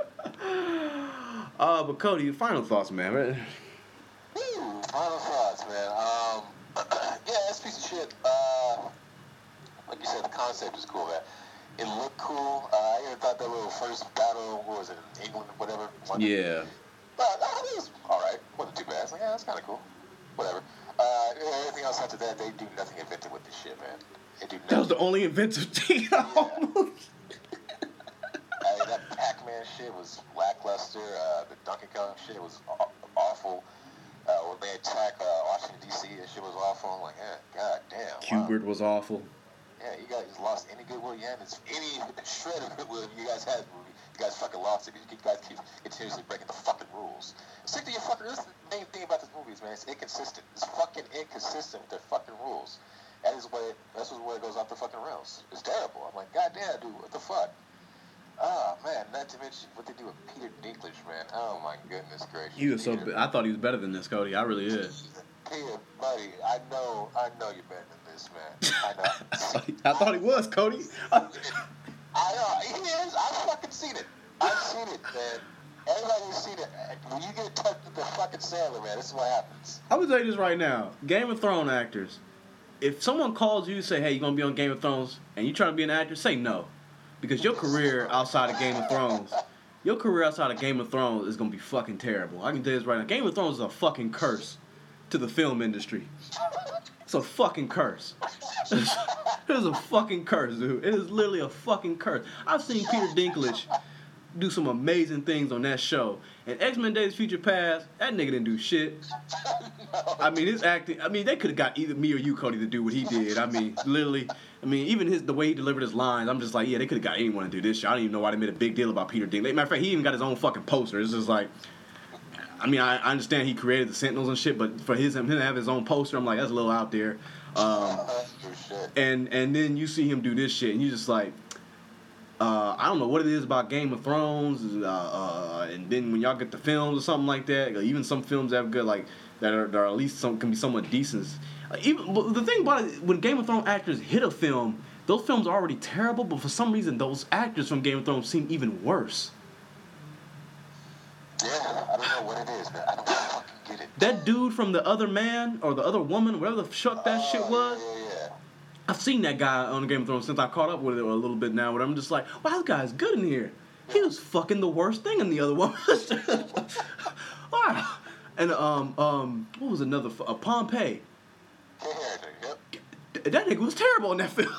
[SPEAKER 4] uh, but, Cody, your final thoughts, man.
[SPEAKER 5] Hmm, final thoughts, man. Um, yeah, that's a piece of shit. Uh, like you said, the concept is cool, man. It looked cool. Uh, I even thought that little first battle, what was it, in England, whatever? London. Yeah. But uh, it was alright. Wasn't too bad. I was like, yeah, that's kind of cool. Whatever. Uh, everything else after that, they do nothing inventive with this shit, man.
[SPEAKER 4] That was the only inventive thing in the whole movie.
[SPEAKER 5] I mean, that Pac-Man shit was lackluster. Uh, the Donkey Kong shit was aw- awful. Uh, when they attack uh, Washington, D C, that shit was awful. I'm like, eh, god damn.
[SPEAKER 4] Kubert
[SPEAKER 5] wow.
[SPEAKER 4] was awful.
[SPEAKER 5] Yeah, you guys lost any goodwill you had. It's any shred of goodwill you guys had in the movie. You guys fucking lost it because you guys keep continuously breaking the fucking rules. Sick to your fucking... This is the main thing about this movie, man. It's inconsistent. It's fucking inconsistent with their fucking rules. That is where, that's where it goes off the fucking rails. It's terrible. I'm like, god damn, dude, what the fuck? Oh, man, not to mention what they do with Peter Dinklage, man. Oh, my goodness gracious.
[SPEAKER 4] He was so...
[SPEAKER 5] Peter.
[SPEAKER 4] I thought he was better than this, Cody. I really did.
[SPEAKER 5] Peter, buddy, I know, I know you're better than this, man. I know.
[SPEAKER 4] I thought he was, Cody.
[SPEAKER 5] I know, he is. I've fucking seen it. I've seen it, man. Everybody's seen it. When you get touched with the fucking sailor, man, this is what happens.
[SPEAKER 4] I'm going to tell you this right now. Game of Thrones actors... If someone calls you and say, hey, you're going to be on Game of Thrones, and you're trying to be an actor, say no. Because your career outside of Game of Thrones, your career outside of Game of Thrones is going to be fucking terrible. I can tell you this right now. Game of Thrones is a fucking curse to the film industry. It's a fucking curse. It is a fucking curse, dude. It is literally a fucking curse. I've seen Peter Dinklage do some amazing things on that show. And X-Men Days of Future Past, that nigga didn't do shit.
[SPEAKER 5] No.
[SPEAKER 4] I mean, his acting. I mean, they could have got either me or you, Cody, to do what he did. I mean, literally. I mean, even his the way he delivered his lines, I'm just like, yeah, they could have got anyone to do this shit. I don't even know why they made a big deal about Peter Dinklage. Matter of fact, he even got his own fucking poster. It's just like, I mean, I, I understand he created the Sentinels and shit, but for his him to have his own poster, I'm like, that's a little out there. Um, and and then you see him do this shit, and you just like, uh, I don't know what it is about Game of Thrones, uh, uh, and then when y'all get the films or something like that, or even some films that have good like that are, that are at least some can be somewhat decent. Uh, even but the thing about it, when Game of Thrones actors hit a film, those films are already terrible, but for some reason those actors from Game of Thrones seem even worse.
[SPEAKER 5] Yeah, I don't know what it is, man. I don't fucking get it.
[SPEAKER 4] That dude from The Other Man or The Other Woman, whatever the fuck that
[SPEAKER 5] Oh,
[SPEAKER 4] shit was.
[SPEAKER 5] Yeah, yeah, yeah.
[SPEAKER 4] I've seen that guy on Game of Thrones since I caught up with it a little bit now, but I'm just like, wow, this guy's good in here. He was fucking the worst thing in The Other Woman. Wow. And um um what was another f- uh, Pompeii?
[SPEAKER 5] Kit Harington, yep.
[SPEAKER 4] That nigga was terrible in that film.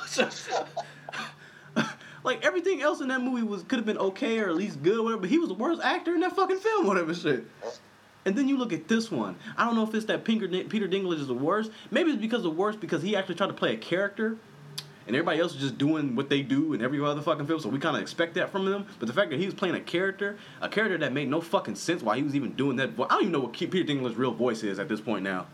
[SPEAKER 4] Like everything else in that movie was could have been okay or at least good or whatever, but he was the worst actor in that fucking film, whatever shit. And then you look at this one. I don't know if it's that Peter Peter Dinklage is the worst. Maybe it's because the worst because he actually tried to play a character, and everybody else is just doing what they do in every other fucking film. So we kind of expect that from him. But the fact that he was playing a character, a character that made no fucking sense while he was even doing that voice. I don't even know what Peter Dinklage's real voice is at this point now.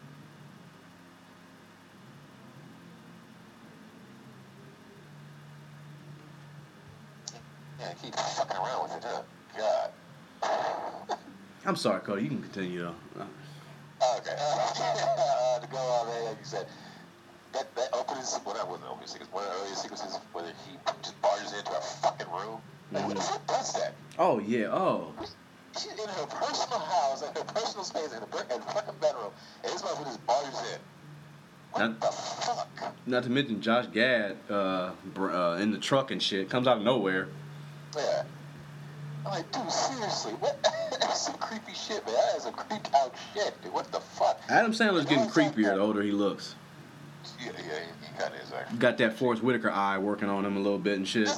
[SPEAKER 5] Yeah, keep fucking around with it, huh? God.
[SPEAKER 4] I'm sorry, Cody. You can continue though.
[SPEAKER 5] Okay. Uh, to go on there, like you said, that, that opening sequence, well, that wasn't opening sequence, one of the earlier sequences where he just barges into a fucking room. Like, who the fuck does that?
[SPEAKER 4] Oh yeah. Oh.
[SPEAKER 5] She's in her personal house, in her personal space, in a, in a fucking bedroom, and this motherfucker just barges in. What
[SPEAKER 4] Not-
[SPEAKER 5] the fuck?
[SPEAKER 4] Not to mention Josh Gad uh, br- uh, in the truck and shit comes out of nowhere.
[SPEAKER 5] Yeah. I'm like, dude, seriously, what? That's some creepy shit, man. That is some creeped out shit, dude. What the fuck?
[SPEAKER 4] Adam Sandler's
[SPEAKER 5] And
[SPEAKER 4] getting
[SPEAKER 5] all that-
[SPEAKER 4] creepier the older he looks.
[SPEAKER 5] Yeah, yeah, he, he kind of is, actually.
[SPEAKER 4] Got that Forrest Whitaker eye working on him a little bit and shit.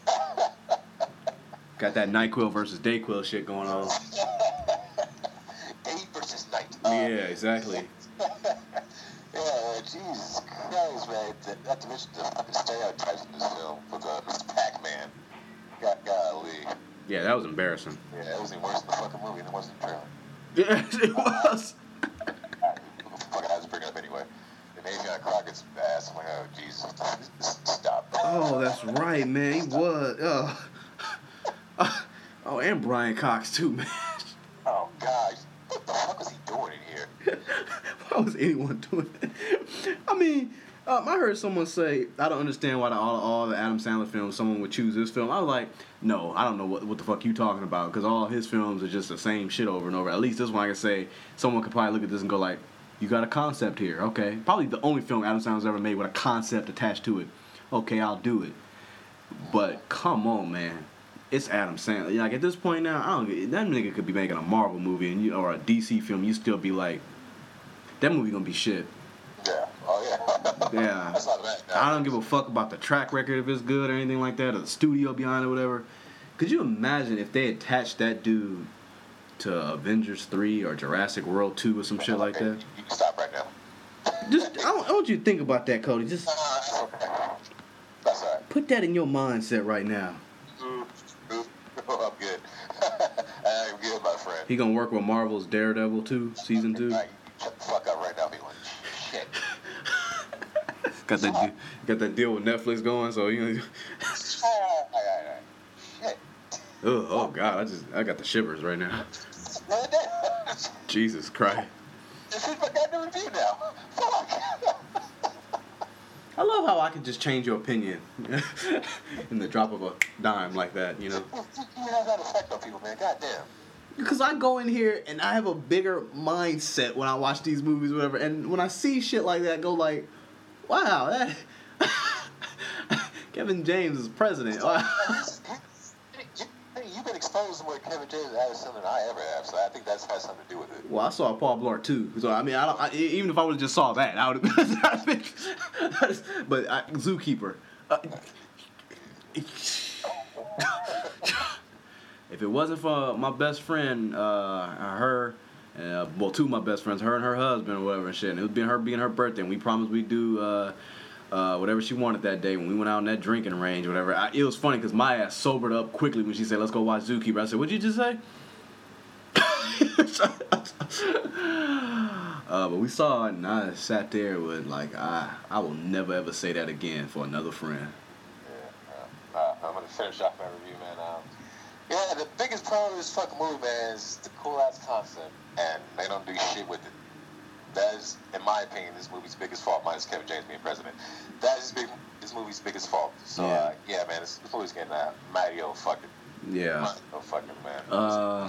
[SPEAKER 4] Got that NyQuil versus DayQuil shit going on.
[SPEAKER 5] Day versus night.
[SPEAKER 4] Yeah, exactly.
[SPEAKER 5] Yeah, Jesus Christ, man. That- Not to mention the fucking stereotypes in this film with uh, Mister Pac-Man. God, golly.
[SPEAKER 4] Yeah, that was embarrassing.
[SPEAKER 5] Yeah, that was even worse in the fucking movie than it was in the trailer.
[SPEAKER 4] Yeah, it was.
[SPEAKER 5] Alright, what the fuck I was bringing up anyway? And Avion Crockett's ass. I'm like, oh, Jesus. Stop.
[SPEAKER 4] Oh, that's right, man. He was. Oh, oh and Brian Cox, too, man.
[SPEAKER 5] Oh, gosh. What the fuck was he doing in here?
[SPEAKER 4] Why was anyone doing that? I mean, um, I heard someone say, I don't understand why the, all, all the Adam Sandler films, someone would choose this film. I was like, no, I don't know what, what the fuck you talking about, because all his films are just the same shit over and over. At least this one I can say, someone could probably look at this and go like, you got a concept here, okay. Probably the only film Adam Sandler's ever made with a concept attached to it. Okay, I'll do it. But come on, man. It's Adam Sandler. Like at this point now, I don't get that nigga could be making a Marvel movie and you or a D C film, you still be like, that movie gonna be shit.
[SPEAKER 5] Yeah. Oh, yeah.
[SPEAKER 4] Yeah.
[SPEAKER 5] That's not bad.
[SPEAKER 4] I don't give a fuck about the track record if it's good or anything like that, or the studio behind it, whatever. Could you imagine if they attached that dude to Avengers three or Jurassic World two or some shit like that?
[SPEAKER 5] You can stop right now.
[SPEAKER 4] Just, I want, I want you to think about that, Cody. Just
[SPEAKER 5] Uh, that's okay. That's all right.
[SPEAKER 4] put that in your mindset right now.
[SPEAKER 5] Oh, I'm good. I'm good, my friend.
[SPEAKER 4] He gonna work with Marvel's Daredevil two, season two.
[SPEAKER 5] All right, shut the fuck up right now, people. Shit.
[SPEAKER 4] Got that, de- got that deal with Netflix going, so you know.
[SPEAKER 5] All right, all right. Shit.
[SPEAKER 4] Oh, oh God, I just, I got the shivers right now. Jesus Christ.
[SPEAKER 5] This is my goddamn review now. Fuck.
[SPEAKER 4] I love how I can just change your opinion in the drop of a dime like that, you know.
[SPEAKER 5] You have that effect on people, man. Goddamn.
[SPEAKER 4] Because I go in here and I have a bigger mindset when I watch these movies, or whatever. And when I see shit like that, I go like, wow, that Kevin James is president. Wow.
[SPEAKER 5] You've been exposed to more Kevin James and Adam Sandler than I ever have, so I think that's has something to do with it.
[SPEAKER 4] Well, I saw Paul Blart too, so I mean, I don't. I, even if I would have just saw that, I would have. But I, Zookeeper. Uh, if it wasn't for my best friend, uh, her, uh, well, two of my best friends, her and her husband or whatever and shit, and it was being her being her birthday, and we promised we'd do uh, uh, whatever she wanted that day when we went out in that drinking range or whatever. I, it was funny because my ass sobered up quickly when she said, let's go watch Zookeeper. I said, what'd you just say? uh, but we saw it, and I sat there with, like, I, I will never ever say that again for another friend.
[SPEAKER 5] Yeah, uh, uh, I'm going to finish off my review, man. Um, yeah, the biggest problem with this fucking movie, man, is the cool-ass concept, and they don't do shit with it. That is, in my opinion, this movie's biggest fault, minus Kevin James being president. That is big, this movie's biggest fault. So, yeah, uh, yeah man, this, this movie's getting uh, Mario fucking.
[SPEAKER 4] Yeah.
[SPEAKER 5] Mario fucking, man.
[SPEAKER 4] Uh,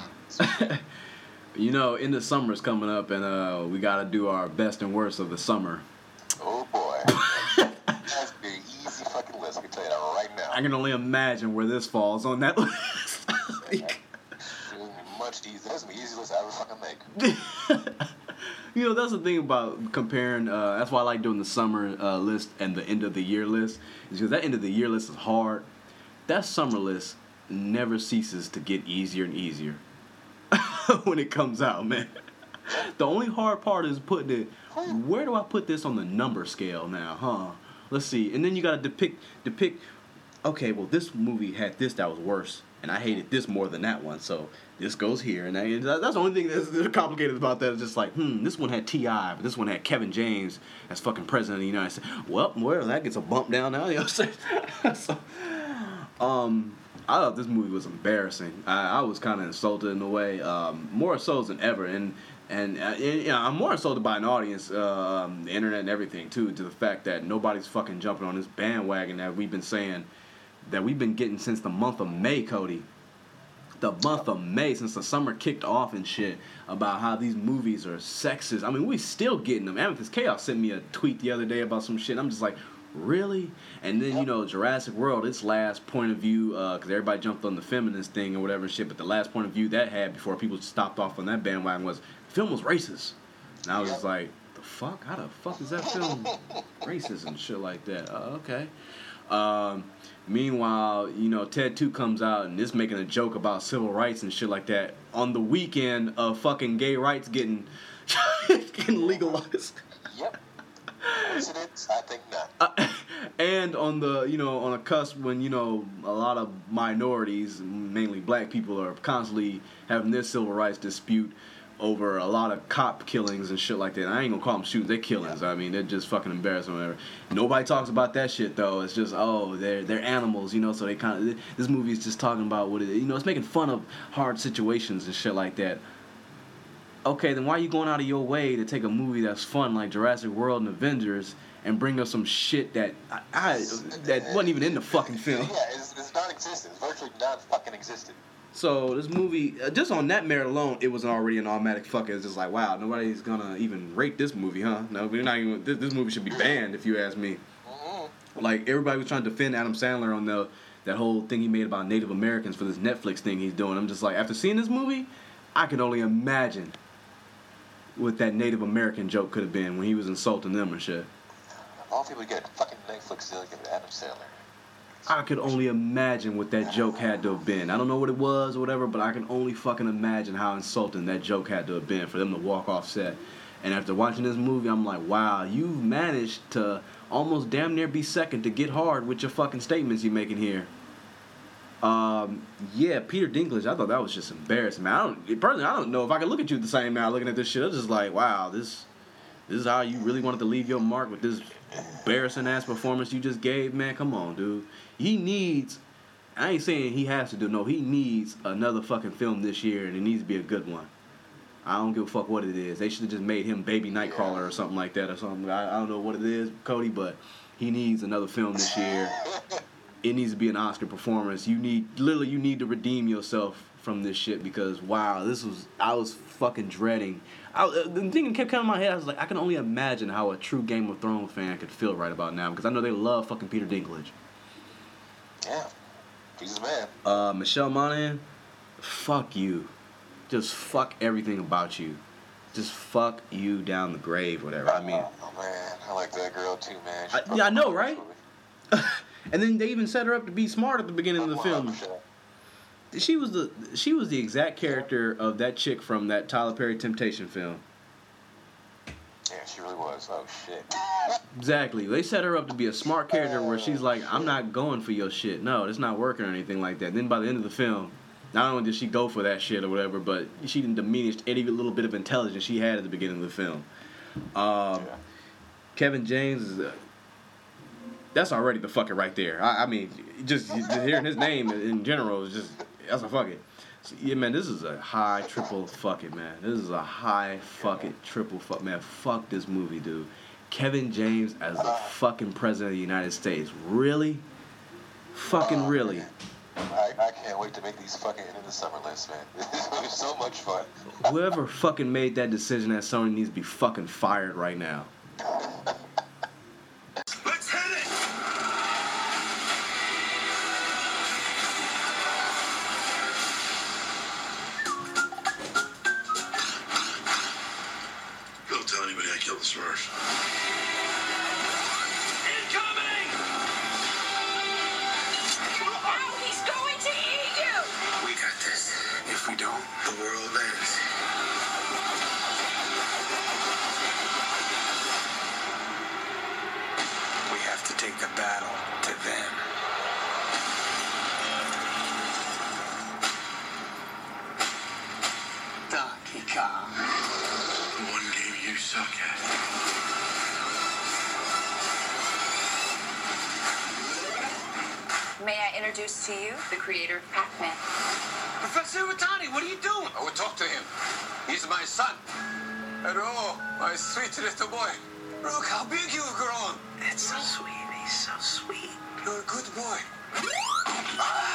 [SPEAKER 4] you know, in the summer's coming up, and uh, we got to do our best and worst of the summer.
[SPEAKER 5] Oh, boy. That's an easy fucking list, I can tell you that right now.
[SPEAKER 4] I can only imagine where this falls on that list.
[SPEAKER 5] Like, much easier. That's the easiest list I ever fucking make.
[SPEAKER 4] You know, that's the thing about comparing. Uh, that's why I like doing the summer uh, list and the end of the year list, is because that end of the year list is hard. That summer list never ceases to get easier and easier when it comes out, man. The only hard part is putting it. Where do I put this on the number scale now, huh? Let's see. And then you gotta depict depict. Okay, well, this movie had this that was worse, and I hated this more than that one, so this goes here. And I, that's the only thing that's complicated about that. Is just like, hmm, this one had T I, but this one had Kevin James as fucking president of the United States. Well, well, that gets a bump down now. You know what I'm saying? so, um, I thought this movie was embarrassing. I, I was kind of insulted in a way, um, more so than ever. And and, uh, and you know, I'm more insulted by an audience, uh, um, the internet and everything too, to the fact that nobody's fucking jumping on this bandwagon that we've been saying. That we've been getting since the month of May, Cody. The month of May, since the summer kicked off and shit, about how these movies are sexist. I mean, we still getting them. Amethyst Chaos sent me a tweet the other day about some shit. I'm just like, really? And then, you know, Jurassic World, its last point of view, because uh, everybody jumped on the feminist thing or whatever and shit, but the last point of view that had before people stopped off on that bandwagon was, the film was racist. And I was just like, the fuck? How the fuck is that film racist and shit like that? Uh, okay. Um... Meanwhile, you know, Ted two comes out and is making a joke about civil rights and shit like that on the weekend of fucking gay rights getting getting legalized.
[SPEAKER 5] Yep. Coincidence? I think not.
[SPEAKER 4] Uh, and on the, you know, on a cusp when, you know, a lot of minorities, mainly black people, are constantly having their civil rights dispute over a lot of cop killings and shit like that. I ain't gonna call them shootings, they're killings. I mean, they're just fucking embarrassing or whatever. Nobody talks about that shit though. It's just, oh, they're they're animals, you know, so they kind of, this movie is just talking about what it, you know, it's making fun of hard situations and shit like that. Okay, then why are you going out of your way to take a movie that's fun like Jurassic World and Avengers and bring us some shit that I, I that wasn't even in the fucking film?
[SPEAKER 5] Yeah, it's, it's non-existent. It's virtually non-fucking existent.
[SPEAKER 4] So this movie, uh, just on that merit alone, it was already an automatic fuck. It's just like, wow, nobody's gonna even rate this movie, huh? No, we're not even. This, this movie should be banned, if you ask me. Mm-hmm. Like everybody was trying to defend Adam Sandler on the that whole thing he made about Native Americans for this Netflix thing he's doing. I'm just like, after seeing this movie, I can only imagine what that Native American joke could have been when he was insulting them and shit.
[SPEAKER 5] All people get fucking Netflix deal give Adam Sandler.
[SPEAKER 4] I could only imagine what that joke had to have been. I don't know what it was or whatever, but I can only fucking imagine how insulting that joke had to have been for them to walk off set. And after watching this movie, I'm like, wow, you've managed to almost damn near be second to get hard with your fucking statements you're making here. Um, yeah, Peter Dinklage, I thought that was just embarrassing, man. I don't, personally, I don't know if I can look at you the same now looking at this shit. I was just like, wow, this, this is how you really wanted to leave your mark with this embarrassing ass performance you just gave, man. Come on, dude. He needs, I ain't saying he has to do, no, he needs another fucking film this year, and it needs to be a good one. I don't give a fuck what it is. They should have just made him Baby Nightcrawler or something like that or something. I, I don't know what it is, Cody, but he needs another film this year. It needs to be an Oscar performance. You need, literally, you need to redeem yourself from this shit because, wow, this was, I was fucking dreading. I, the thing that kept coming in my head, I was like, I can only imagine how a true Game of Thrones fan could feel right about now because I know they love fucking Peter Dinklage.
[SPEAKER 5] Yeah, he's a man.
[SPEAKER 4] Uh, Michelle Monaghan, fuck you. Just fuck everything about you. Just fuck you down the grave, whatever. I mean,
[SPEAKER 5] oh man, I like that girl too, man.
[SPEAKER 4] I, yeah, I know, right? And then they even set her up to be smart at the beginning of the film. she was the she was the exact character of that chick from that Tyler Perry Temptation film.
[SPEAKER 5] Yeah, she really was. Oh shit.
[SPEAKER 4] Exactly. They set her up to be a smart character where she's like, I'm not going for your shit. No, it's not working or anything like that. Then by the end of the film, not only did she go for that shit or whatever, but she didn't diminish any little bit of intelligence she had at the beginning of the film. Um,
[SPEAKER 5] Yeah.
[SPEAKER 4] Kevin James is uh, that's already the fuck it right there. I, I mean, just, just hearing his name in general is just that's a fuck it. So, yeah, man, this is a high triple fuck it, man. This is a high fuck it triple fuck, man. Fuck this movie, dude. Kevin James as the fucking president of the United States. Really? Fucking really?
[SPEAKER 5] I, I can't wait to make these fucking end of the summer lists, man. This is so much fun.
[SPEAKER 4] Whoever fucking made that decision at Sony needs to be fucking fired right now.
[SPEAKER 1] Let's hit it! Don't tell anybody I killed the Smurf. Incoming!
[SPEAKER 3] Ow, he's going to eat you!
[SPEAKER 1] We got this. If we don't, the world ends. We have to take the battle to them. Donkey Kong. One game you suck at.
[SPEAKER 3] May I introduce to you the creator of Pac-Man?
[SPEAKER 1] Professor Iwatani, what are you doing?
[SPEAKER 2] I will talk to him. He's my son. Hello, my sweet little boy. Look how big you've grown.
[SPEAKER 1] It's so sweet. He's so sweet.
[SPEAKER 2] You're a good boy.